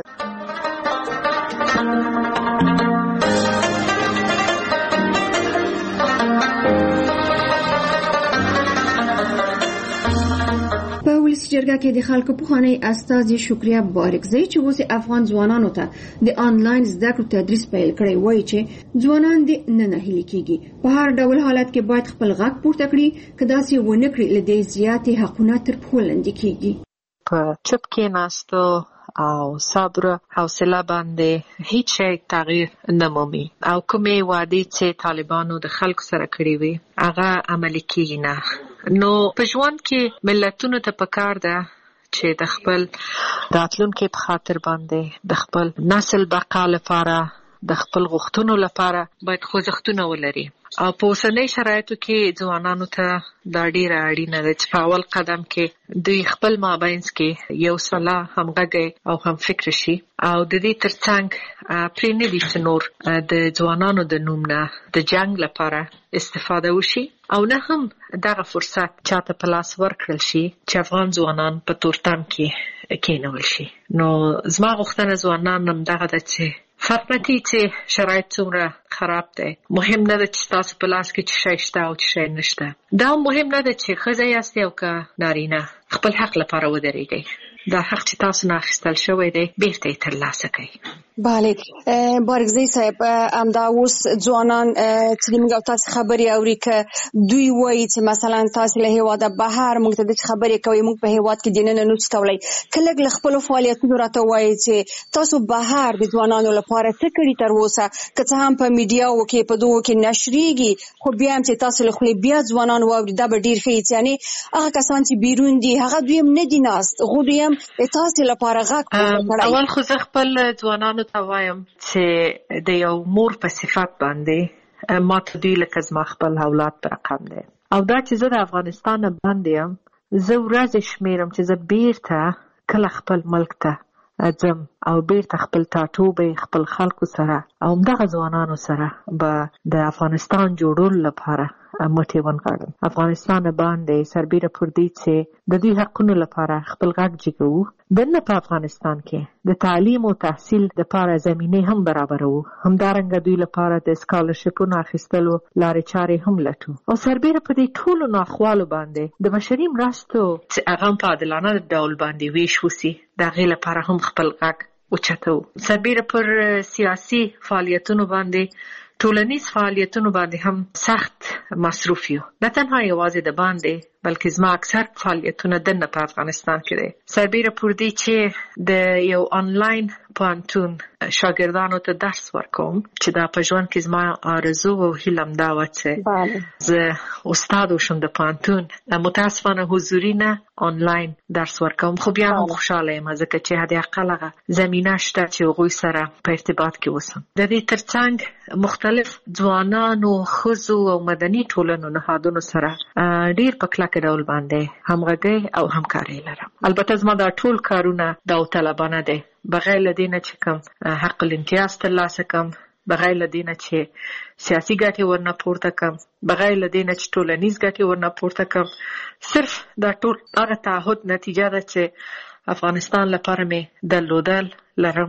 په ولسي جرګه کې د خلکو پخوانی استازي شکریا بارکزی چې اوس افغان ځوانانو ته د آنلاین زده کړو تدریس پیل کړی وایي چې ځوانان دې نه ناهیلي کېږي، په هر ډول حالت کې باید خپل غږ پورته کړي، که داسې ونه کړي له دې زیاتې حقونه تر پښو لاندې کېږي. په چپ کېناستو او صبر حوصله باندې هیڅ شی تغییر نه مومي او کومې وعدې چې طالبانو د خلکو سره کړې وي هغه عملي کېږي نه. نو په ژوند کې ملتونو ته پکار ده چې د خپل راتلونکي په خاطر باندې د خپل نسل بقا لپاره د خپل غوښتنو لپاره باید خوځښتونه ولري او په اوسنۍ شرایطو کې ځوانانو ته دا ډیره اړینه ده چې په اول قدم کې دوی خپل مابینځ کې یو سلا همغږی او هم فکر شي او د دې ترڅنګ پرې نه دي چې نور د ځوانانو د نوم نه د جنگ لپاره استفاده وشي او نه هم دغه فرصت چاته په لاس ورکړل شي چې افغان ځوانان په تورتم کې کېنول شي. نو زما غوښتنه ځوانان هم دغه ده چې فرق نه کوي چې شرایط څومره خراب دی، مهم نه ده چې تاسو په لاس کې چې شی شته او چې شی نشته، دا مهم نه ده چې ښځه یاستئ او که نارینه خپل حق لپاره ودرېږئ. دا حق چې تاسو نه اخیستل شوی دی بیرته یې ترلاسه کړئ. بله بارکزی صاحب، همدا اوس ځوانان چې موږ او تاسو خبرې اوري که دوی وایي چې مثلا تاسو له هېواده بهر موږ ته د خبرې کوي موږ په هېواد کې دننه نوڅ کولی، که لږ له خپلو فعالیتونو راته وایي چې تاسو بهر د ځوانانو لپاره څه کړي تر اوسه، که څه هم په میډیاو کې په دغو کې نشریږي خو بیا هم چې تاسو له خولې بیا ځوانان واوري دا به ډېر ښه وي. یعنې هغه کسان چې بیرون دي هغه دوی هم نه دي ناست، خو دوی هم د تاسو لپاره غږ پورته کړی. اول خو زه خپل ځوانانو ته وایم چې د یو مور په صفت باندې ما ته دوی لکه زما خپل اولاد په رقم دی او دا چې زه د افغانستان باندې یم زه ورځې شمیرم چې زه بیرته کله خپل ملک ته ځم او بیرته خپل ټاټوبې خپل خلکو سره او همدغه ځوانانو سره به د افغانستان جوړولو لپاره مټې ونغاړم. افغانستان باندې سربیره پر دې چې د دوی حقونو لپاره خپل غږ جګوو، دننه په افغانستان کې د تعلیم او تحصیل لپاره زمینې هم برابروو، همدارنګه دوی لپاره د سکالرشپونو اخیستلو لارې چارې هم لټو او سربیره په دې ټولو ناخوالو باندې د بشري مرستو چې هغه په عادلانه ډول باندې ویش وسي د هغې لپاره هم خپل غږ اوچتو. سربیره پر سیاسي فعالیتونو باندې ټولنیز فعالیتونو باندې هم سخت مصروف یو، نه تنها یوازې د باندې بلکې زما اکثر فعالیتونه دننه په افغانستان کې دی. سربیره پر دې چې د یو آنلاین پوهنتون شاګردانو ته درس ورکوم چې دا په ژوند کې زما آرزو او هیله همدا وه چې زه استاد وشم د پوهنتون، متاسفانه حضوري نه آنلاین درس ورکوم، خو بیا هم خوشحاله یم ځکه چې حداقل هغه زمینه شته چې هغوی سره په ارتباط کې اوسم. د دې ترڅنګ مختلف ځوانانو، ښځو او مدني ټولنو نهادونو سره ډیر په کلکه ډول باندې همغږۍ او همکاري لرم. البته زما دا ټول کارونه داوطلبانه دی، بغیر له دې نه چې کوم حق الامتیاز ترلاسه کړم، بغیر له دې نه چې سیاسي ګټې ورنه پورته کړم، بغیر له دې نه چې ټولنیز ګټې ورنه پورته کړم. صرف دا ټول هغه تعهد نتیجه ده چې افغانستان لپاره مې درلودل لرم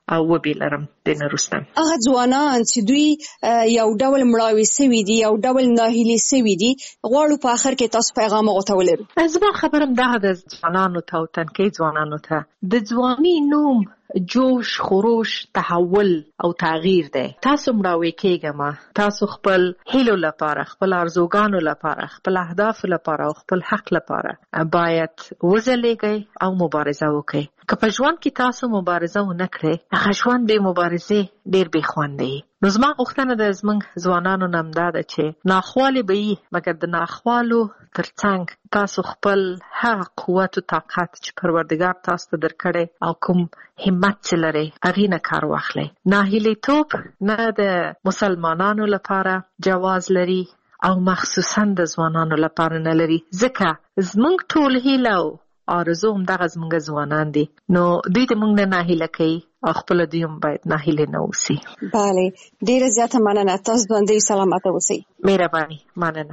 او وبیلرم د نورستان. هغه ځوانان چې دوی یو ډول مړاوي سوي دي، یو ډول ناهیلي سوي دي، غواړو په اخر کې تاسو پیغام غوته ولرو. زما خبرم دغه د ځوانانو ته او تنکي ځوانانو ته د ځواني نوم جوش، خروش، تحول او تغییر دی. تاسو مړاوي کېږئ، تاسو خپل هیلو لپاره، خپل ارزوګانو لپاره، خپل اهدافو لپاره او خپل حق لپاره باید وځلېږئ او مبارزه وکړئ. که په ژوند کې تاسو مبارزه ونه کړئ، هغه ژوند بې مبارزې ډېر بې خونده وي. نو زما غوښتنه د زموږ ځوانانو نه همدا ده چې ناخوالې به وي، مګر د ناخوالو ترڅنګ تاسو خپل هغه قوت او طاقت چې پروردګار تاسو ته درکړی او کوم همت چې لرئ هغې نه کار واخلئ. ناهیلیتوب نه د مسلمانانو لپاره جواز لري او مخصوصا د ځوانانو لپاره نه لري، ځکه زموږ ټول هیله او آرزو هم دغه زموږ ځوانان دي. نو دوی د موږ نه ناهیله کوي او خپل دوی هم باید ناهیله نه اوسي. بله، ډیره زیاته مننه. تاسو ژوندۍ سلامته اوسئ. مهرباني، مننه.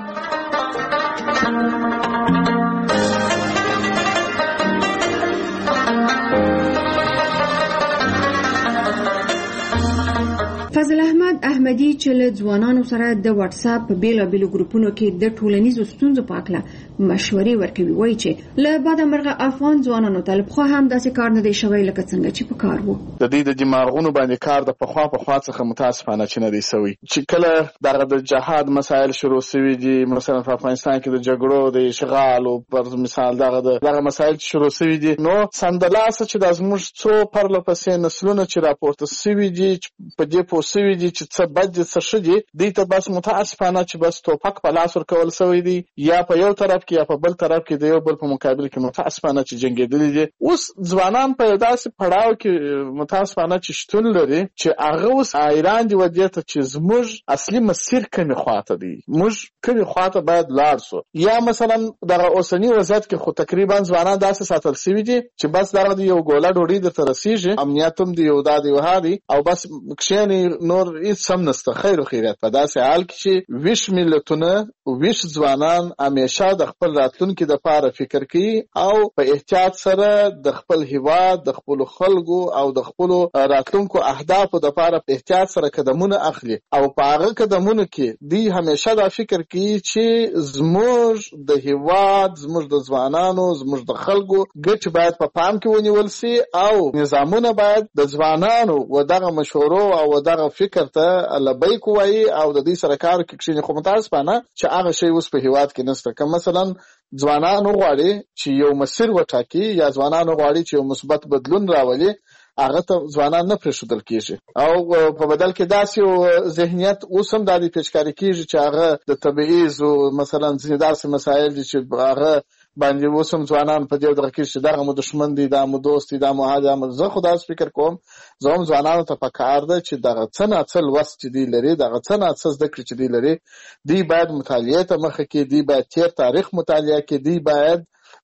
فضل احمد احمدي چې له ځوانانو سره د واتس اپ په بیلابیلو ګروپونو کې د ټولنیزو ستونزو په اړه مشورې ورکوي، وایي چې له بعد مرغه افغان ځوانانو ته خو هم داسې کار نه دی شوی لکه څنګه چې په کار وو. د دې د دماغونو باندې کار د پخوا څخه متاسفانه چې نه دی سوی. چې کله دغه د جهاد مسایل شروع شوي دي، مثلا په افغانستان کې د جګړو د اشغال او پر مثال دغه مسایل شروع شوي دي، نو سندلاسه چې د زموږ څو پرله پسې نسلونه چې راپورته شوي دي په دې پوسوي دي چې څه بد دي څه ښه دي، دوی ته بس متاسفانه چې بس توپک په لاس ورکول شوی دی، یا په یو طرف کې یا په بل طرف کې د یو بل په مقابل کې متاسفانه چې جنګېدلي دي. اوس ځوانان په یو داسې پړاو کې متاسفانه چې شتون لري چې هغه اوس حیران دي ودې ته چې زموږ اصلي مسیر کومې خواته دی، موږ کومې خواته باید لاړ شو. یا مثلا دغه اوسني وضعیت کې خو تقریبا ځوانان داسې ساتل شوي دي چې بس دغه د یو ګوله ډوډۍ درته رسیږي، امنیت هم دی، یو دا دی یو ها دی، او بس کښېنئ، نور هیڅ هم نشته، خیر و خیریت. په داسې حال کې چې 20 ملتونه 20 ځوانان همیشه د خپل راتلونکي دپاره فکر کوي او په احتیاط سره د خپل هیواد، د خپلو خلکو او د خپلو راتلونکو اهدافو دپاره په احتیاط سره قدمونه اخلي، او په هغه قدمونو کې دوی همیشه دا فکر کوي چې زموږ د هیواد، زموږ د ځوانانو، زموږ د خلکو ګټې باید په پام کې ونیول سي، او نظامونه باید د ځوانانو و دغه مشورو او دغه فکر ته لبیک وایي او د دې سره کار کوي. خو متاسفانه چې هغه شی اوس په هیواد کې نشته. که مثلا ځوانان غواړي چې یو مسیر وټاکي یا ځوانان غواړي چې یو مثبت بدلون راولي، هغه ته ځوانان نه پرېښودل کېږي، او په بدل کې داسې یو ذهنیت اوس هم دا پیچکاري کېږي چې هغه د تبعیض او مثلا ځینې داسې مسایل دي چې هغه باندې اوس هم ځوانان په دې ډول کې چې دغه مو دښمن دی، دا مو دوست دی، دا مو هغه. زه خو داسې فکر کوم، زه هم ځوانانو ته پکار ده چې دغه څه ناڅه لوست چې دوی لري، دغه څه ناڅه زده کړې چې دوی لري، دوی باید مطالعې ته مخه کړي، دوی باید تېر تاریخ مطالعه کړي، دوی باید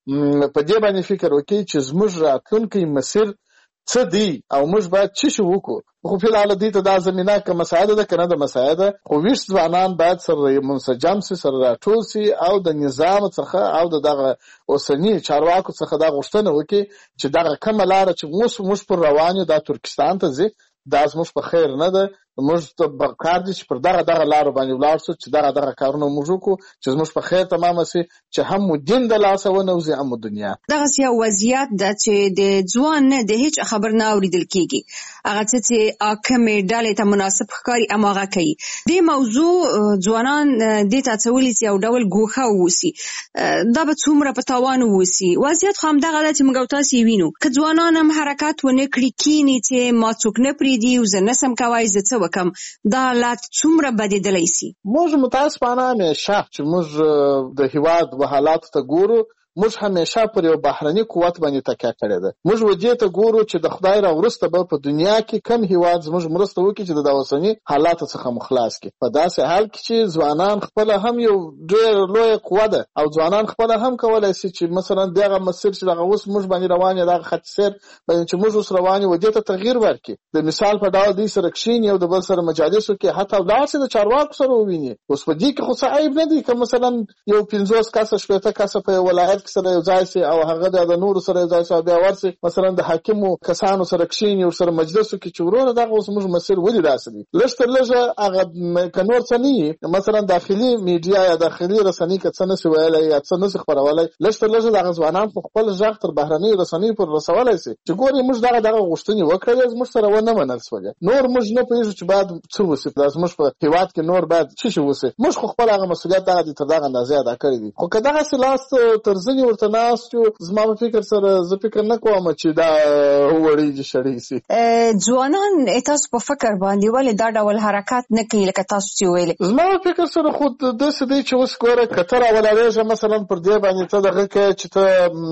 په دې باندې فکر وکړي چې زموږ راتلونکی مسیر څه دی او موږ باید څه شی وکړو. خو په حال دې ته دا زمينه که مساعده ده کنه د مساعده، خو ویش ځوانان باید سره منسجم سي، سره راټول سي او د نظام څخه او دغه اوسنی چارواکو څخه دا غوښتنه وکړي چې دغه کومه لار چې موږ پر روانو د ترکستان ته ځي، دا زموږ په خیر نه ده. موږ ته کار دي چې پر دغه لار باندې ولاړ شو، چې دغه کارونه موږ وکړو چې زموږ په خیر تمام شي، چې هم دین د لاسه ونوځي هم دنیا. دغه یو وضعیت ده چې د ځوان نه د هیڅ خبر نه اوریدل کیږي، هغه چې حاکمې ډلې ته مناسب ښکاري اماغه کوي. د موضوع ځوانان د تاسولې چې یو ډول ګوښه ووسی، دا به څومره په تاوان ووسی. وضعیت خو هم دغه چې موږ تاسو وینو، که ځوانان هم حرکت ونه کړي کینی چې ما څوک نه پریدي او زه نسم کوای زه څه وکم، دا حالات څومره بدیدلی سي. موږ متاسفانه همیشه چې موږ د هیواد و حالات ته ګورو، موږ همیشه پر یو بهرني قوت باندې تکیه کړې ده. موږ ودې ته ګورو چې د خدای را ورسته به په دنیا کې کم هیواد زموږ مرسته وکړي چې د اوسنی حالات څخه مخلاص کړي. په داسې حال کې چې ځوانان خپل هم یو ډېر لوی قوت ده، او ځوانان خپل هم کولای شي چې مثلا دغه مسیر چې دغه اوس موږ باندې روان یو دغه خط سیر باندې چې موږ اوس روان یو ودې ته تغییر ورکړي. د مثال په ډول دې سره کښیني او د بل سره مجالسو کې حتی ولاسه د چارواکو سره وویني. اوس په دې کې خو صعيب نه دي که مثلا یو 50 کسه 60 کسه په ولایت کې سره یو ځای سي او هغه د نور سره یو ځای سي بیا ورسي مثلا د حاکمو کسانو سره کښینی او سره مجلسو کې چورونه دغه اوس موږ مسیر ولې راسي لشتر لږه هغه کنور څه نه مثلا داخلي میډیا یا داخلي رسنۍ کې څه نشي ویلای یا څه نشي خبرولای لشتر لږه د ځوانان په خپل ځخ تر بهرنۍ رسنۍ پر رسولای سي چې ګوري موږ دغه غوښتنې وکړې موږ سره ونه منل سوله نور موږ نه پېژو چې بعد څه وسی لازم موږ په هیواد کې نور بعد څه وسی موږ خپل هغه مسؤلیت دغه تر دغه اندازې ادا کړی دي خو کله هغه سلاست ترځنی ورته ناستو زما په فکر سره زه فکر نه کوم چې دا وړي شړې سي ځوانان تاسو په فکر باندې ولې دا ډول حرکت نه کوي لکه تاسو چې ویلې زما په فکر سره خود د سدي چې اوس ګوره کتر اولادې مثلا پر دې باندې ته دغه کې چې ته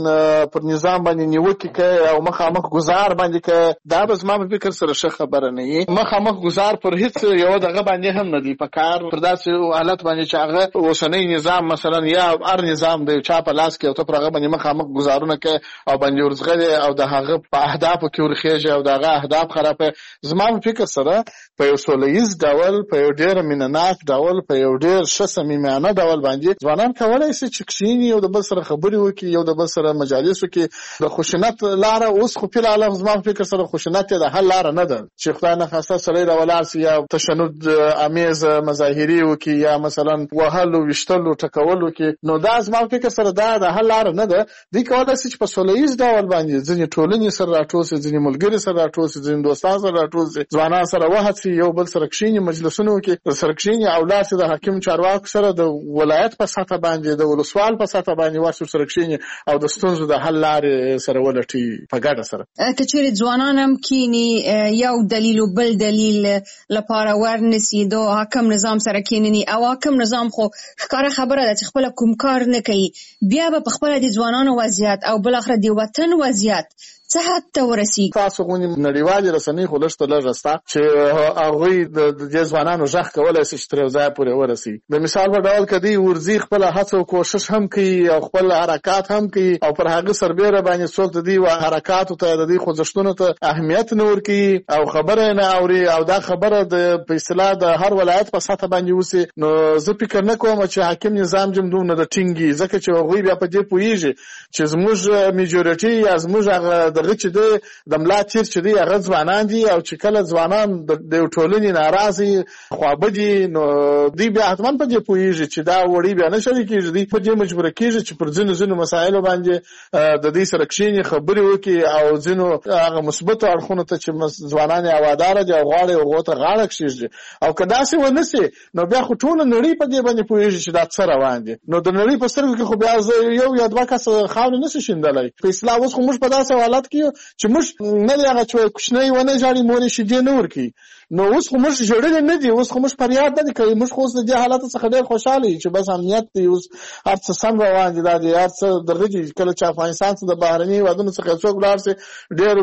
پر نظام باندې نیوکه کوي او مخامخ گزار باندې کوي دا به زما په فکر سره ښه خبره نه وي مخامخ گزار پر هیڅ یو دغه باندې هم نه دی په کار پر داسې حالت باندې چې هغه اوسنۍ نظام مثلا یا هر نظام د چا په لاس کې او ته پر هغه باندې مخامخ گزارونه کوي او باندې ورزغلي او د هغه په اهدافو کې ورخېږي او دغه اهداف خرابه زما په فکر سره په یو سولهیز ډول په یو ډېر مینناک ډول په یو ډېر ښه صمیمانه ډول باندې ځوانان کولای شي چې کښینی او د بل سره خبرې وکړي یو د بل سره مجالسو کې د خوشنط لاره اوس خو په عالم زما په فکر سره خوشنط د حل لاره نه ده چې خدای نه خاصه سړی راولار سي یا تشنج امیز مظاهری وکړي یا مثلا وهلو وشتلو ټکولو کې نو دا زما په فکر سره دا د حل لاره نه ده دی کولای شي چې په سولهیز ډول باندې ځینې ټولنې سره راټول شي ځینې ملګري سره راټول شي ځینې دوستان سره راټول شي ځوانان سره وهڅي یو بل سره کښینی مجلسونو کې سره کښینی اولاد د حاکم چارواکو سره د ولایت په سطح باندې د ولسوال په سطح باندې ورسره سره کښینی او د ستونزو د حل لارې سره ولټي په ګډه سره کچېرې ځوانان هم کینی یو دلیل او بل دلیل لپاره ورنسي د حاکم نظام سره کینني او حاکم نظام خو ښکاره خبره ده چې خپل کوم کار نه کوي بیا به خپل د ځوانانو وضعیت او بل اخر د وطن وضعیت څه حد ته ورسیږي تاسو غونې نړیوالې رسنۍ خو لږ ته لږ ستا چې هغوی د ځوانانو غږ کولی شي چې تر یو ځای پورې ورسي د مثال په ډول که دوی ورځي خپله هڅه او کوشش هم کوي او خپل حرکات هم کوي او پر هغه سربیره باندې څوک د دوی حرکاتو ته د دوی خوځښتونو ته اهمیت نه ورکوي او خبره نه اوري او دا خبره په اصطلاح د هر ولایت په سطح باندې وسي نو زه فکر نه کوم چې حاکم نظام دومره د ټینګي ځکه چې هغوی بیا په دې پوهېږي چې زموږ میجورټي یا زموږ هغه دغه چې د ملا تیر چې دی هغه ځوانان دي او چې کله ځوانان د ټولنې ناراضي خوابدي نو دوی بیا حتما په دې پوهېږي چې دا وړي بیا نه شوي کېږي دوی په دې مجبوره کېږي چې پر ځینو مسایلو باندې د دوی سره کښېني خبرې وکړي او ځینو هغه مثبتو اړخونو ته چې ځوانان یې هواداره دي او غواړي هغو ته غاړه کښېږدي او که داسې ونه سي نو بیا خو ټوله نړۍ په دې باندې پوهېږي چې دا څه روان دي نو د نړۍ په سترګو کې خو بیا یو یا دوه کسه خاورې نه شي شیندلی په اصطلاح اوس خو موږ په داسې حالت کې چې موږ نه دی هغه چې کوچنی ونه ژاړي مور یې شیدې نه ورکوي نو اوس خو موږ ژړلې نه دي اوس خو موږ فریاد نه دي کوي موږ خو اوس د دې حالت څخه ډېر خوشحاله یو چې بس امنیت دی اوس هر څه سم روان دي دا دی هر څه دغه دي کله چې افغانستان څخه د بهرني هېوادونو څخه څوک ولاړ شي ډېر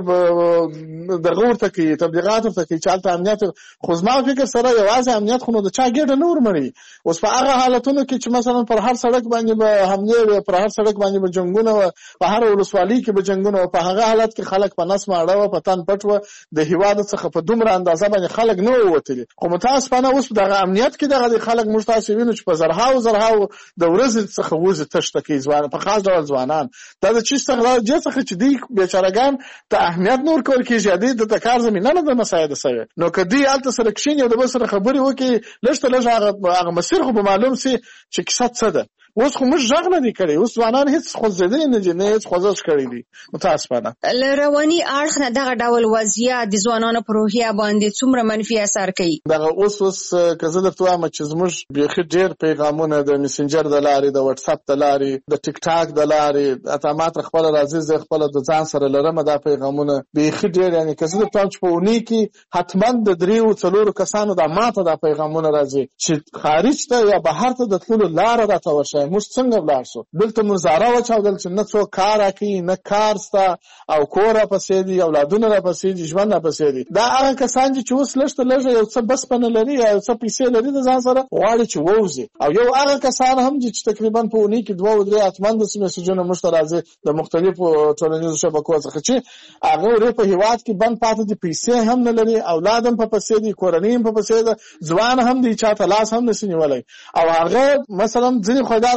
دغه ورته کوي تبلیغات ورته کوي چې هلته امنیت خو زما فکر سره یوازې امنیت خو نو د چا ګېډه نه ورمړوي اوس په هغه حالتونو کې چې مثلا پر هر سړک باندې به حملې وي پر هر سړک باندې به جنګونه وه په هر ولسوالۍ کې به جنګونه وه په هغه حالت کې خلک په نس ماړه وه په تن پټ وه د هېواد څخه په دومره اندازه باندې خلک نه ووتلي خو متاسفانه اوس دغه امنیت کې دغه خلک موږ تاسو وینو چې په زرهاو د ورځې څخه وځي تشته کوي ځوان په خاص ډول ځوانان دا د چی څخه چې دوی بیچارهګان ته اهمیت نه ورکول کېږي دوی د کار زمینه نه ده مساعده شوې نو که دوی هلته سره کښېني او د بل سره خبرې وکړي لږ ته لږ هغه مسیر خو به معلوم سي چې کیسه څه ده اوس خو موږ غږ نه دی کړی اوس ځوانان هیڅ خوځېدلي نه دي نه هیڅ خوځښت کړی دي متاسفانه له رواني اړخ نه دغه ډول وضعیت د ځوانانو په روحیه باندې څومره منفي اثر کوي دغه اوس که زه درته وایم چې زموږ بیخي ډېر پیغامونه د میسنجر د لارې د وټساپ د لارې د ټیک ټاک د لارې اته ماته خپله راځي زه خپله د ځان سره لرم دا پیغامونه بیخي ډېر یعنې که زه درته وایم چې په اونۍ کې حتما د 3-4 کسانو دا ماته دا پیغامونه راځي چې خارج ته یا بهر ته د تللو لاره راته ورشئ موږ څنګه ولاړ شو دلته موږ زاره وچاودل چې نه څوک کار راکوي نه کار سته او کور راپسې دي اولادونه راپسې دي ژوند راپسې دي دا هغه کسان دي چې اوس لږ ته لږه یو څه بس پنه لري یا یو څه پیسې لري د ځان سره غواړي چې ووځي او یو هغه کسان هم دي چې تقریبا په اونۍ کې 2-3 حتما داسې میسجونه موږ ته راځي د مختلفو ټولنیزو شبکو څخه چې هغه ورې په هېواد کې بند پاتې دي پیسې هم نه لري اولاد هم په پسې دي کورنۍ هم په پسې ده ځوان هم دي چا ته لاس هم نشي نیولی او هغه مثلا ځینې خویدار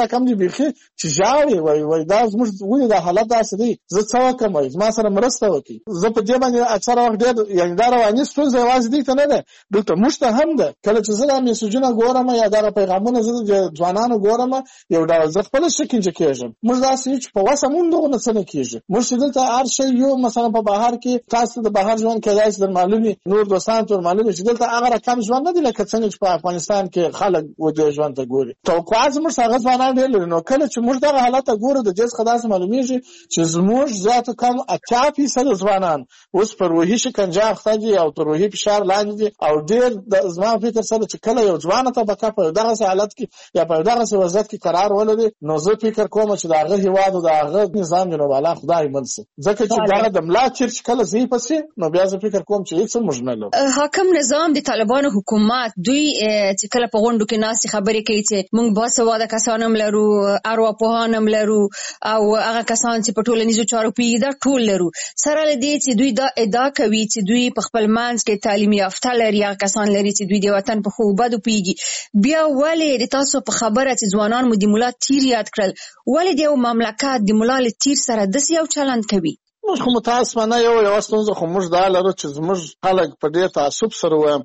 رقم دي بيخي چې ژاړي وای دا زموږ ولې دا حالت داسې دی زه څه وکم ما سره مرسته وکړي. زه په دې باندې اکثره وخت ډېر یعنې دا رواني ستونزه یوازې دې ته نه ده دلته موږ ته هم ده. کله چې زه دا میسجونه ګورم یا دغه پیغامونه زه د ځوانانو ګورم یو ډول زه خپله شکنجه کېږم. موږ داسې یو چې په وسه مونږ دغونه څه نه کېږي. موږ چې دلته هر شی یو مثلا په بهر کې تاسو د بهر ژوند کېدای شي در معلوم وي نور دوستان ته معلوم وي چې دلته هغه رقم ژوند نه دی لکه څنګه چې په افغانستان کې خلک دې ژوند ته ګوري. توقعات زموږ هغه ځوانان ډېر لري. نو کله چې موږ دغه حالت ته ګورو د دې څخه داسې معلومیږي چې زموږ زیاته کم 80% ځوانان اوس په روحي شکنجه اخته دي او په روحي فشار لاندې دي او ډېر د زما فکر سره چې کله یو ځوانه طبقه په دغه حالت کې یا په دغه وضعیت کې قرار ولري نو زه فکر کوم چې د هغه هیواد او د هغه نظام جنو بالا خدای منسي ځکه چې دغه د ملا چرچ کله زی پسې نو بیا زه فکر کوم چې هیڅ موږ نه لرو. حاکم نظام د طالبانو حکومت دوی چې کله په غونډو کې ناس خبرې کوي چې موږ باسواده کسان هم لرو ارواپوهان هم لرو او هغه کسان چې په ټولنیزو چارو پیږي دا ټول لرو سره لدی چې دوی دا ادعا کوي چې دوی په خپل منځ کې تعلیم یافته لري هغه کسان لري چې دوی د وطن په خو بد پیږي. بیا ولې د تاسو په خبره چې ځوانان مو د مولا تیر یاد کړل ولې د یو مملکت د مولا تیر سره داسې یو چلند کوي؟ موږ خو متاسفانه یو ستونزه خو موږ دا لرو چې زموږ خلک په ډېر تعصب سره وایم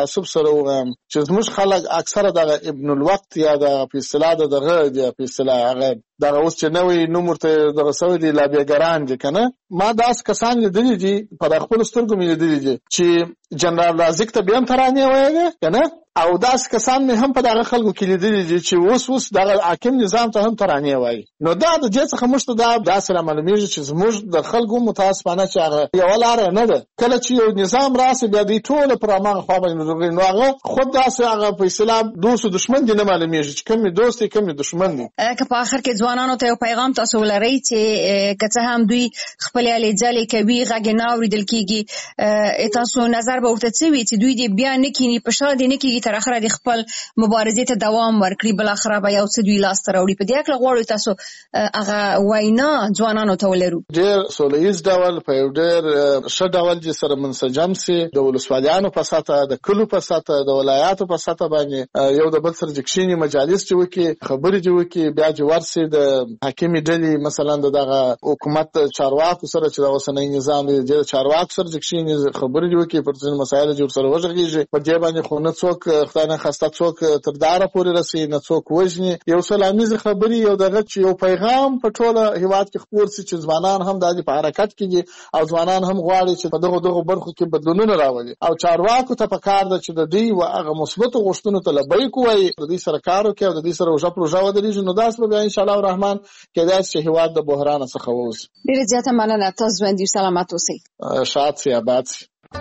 چې زموږ خلک اکثره دغه ابن الوقت یا د په اصطلاح دغه هغه دغه اوس چې نوې نوم ورته دغه سوی دی لابیګران دي که نه. ما داسې کسان لیدلي دي په خپلو سترګو مې لیدلي دي چې جنرال رازق ته بیا هم ترانې ویلې که نه او داسې کسان مې هم په دغه خلکو کې لیدلي دي چې اوس دغه حاکم نظام ته هم ترانې وایي. نو دا د دې څخه موږ ته دا داسې رامعلومېږي چې زموږ د خلکو متاسفانه چې هغه یوه لاره نه ده. کله چې یو نظام راسي بیا دوی ټوله پر هماغه خوا باندې نو هغه خود داسې هغه په اصطلاح دوست و دشمن دي نه معلومېږي چې کوم یې دوست دی کوم یې دشمن دی. که په آخر کې ځوانانو ته یو پیغام تاسو ولرئ چې که څه هم دوی خپلې هلې ځلې کوي غږ یې نه اورېدل کېږي تاسو نظر به ورته څه وي چې دوی دې بیا نه کښېني په شا دې نه کېږي تر اخره د خپل مبارزې ته دوام ورکړي بالاخره به یو څه دوی لاسته راوړي. په دې هکله غواړو تاسو هغه وینا ځوانانو ته ولرو. ډېر سوله ییز ډول په یو ډېر ښه ډول چې سره منسجم سي د ولسوالیانو په سطحه د کلو په سطحه د ولایاتو په سطحه باندې یو د بل سره چې کښېني مجالس چې وکړي خبرې چې وکړي بیا چې ورسي د حاکمي ډلې مثلا دغه حکومت چارواکو سره چې د اوسنۍ نظام د چارواکو سره چې کښېني خبرې وکړي پر ځینو مسایلو چې ورسره وغږېږي په دې باندې خو نه څوک خدای نخواسته څوک تر داره پورې رسي نه څوک وژني. یو سلامیزې خبرې یو دغه چې یو پیغام په ټوله هیواد کې خپور سي چې ځوانان هم د دې په حرکت کې دي او ځوانان هم غواړي چې په دغه برخو کې بدلونونه راولي او چارواکو ته پکار ده چې د دوی هغه مثبتو غوښتنو ته لبیک ووایي د دې سره کار وکړي او د دې سره پروژه ودرېږي نو داسې به بیا انشاءالله الرحمن کېدای شي چې هیواد د بحران څخه ووځي. ډېره زیاته مننه تاسو ژوندي او سلامت اوسئ. شاد سي آباد سي.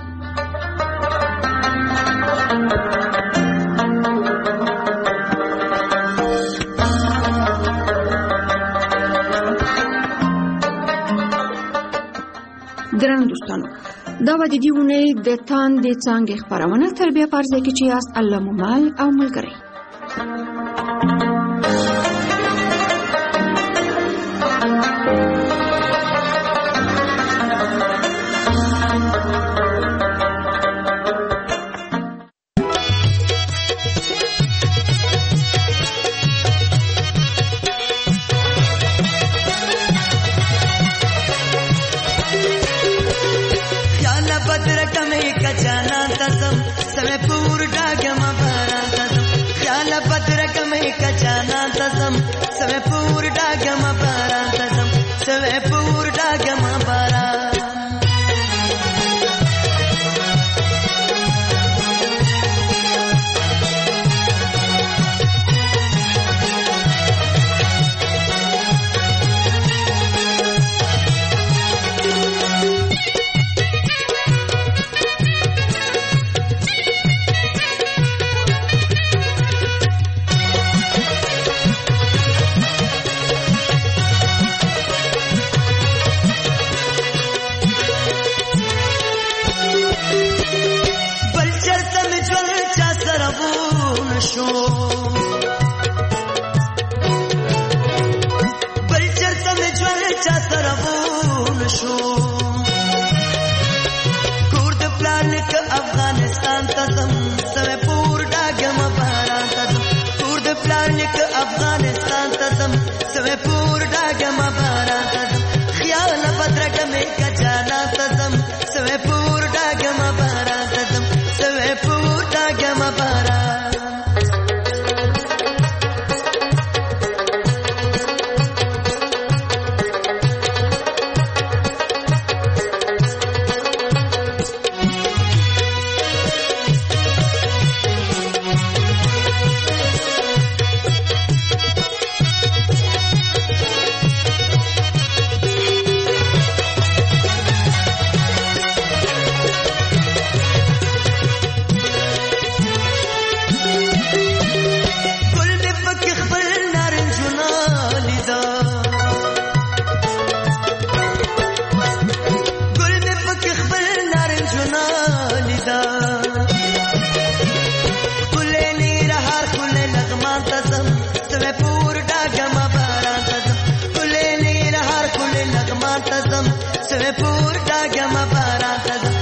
ګرانو دوستانو دا به د دې اونۍ د تاندې څانګې خپرونه تر بیا په ځای کې چې یاست الله مو مل او ملګری. Afghanistan سوي پور ډاګم باران تزم خیال بدرګ مې کجانا تزم سوي پور ډاګم باران تزم سوي پور ډاګم باران سوي پور ډاګم باران تزم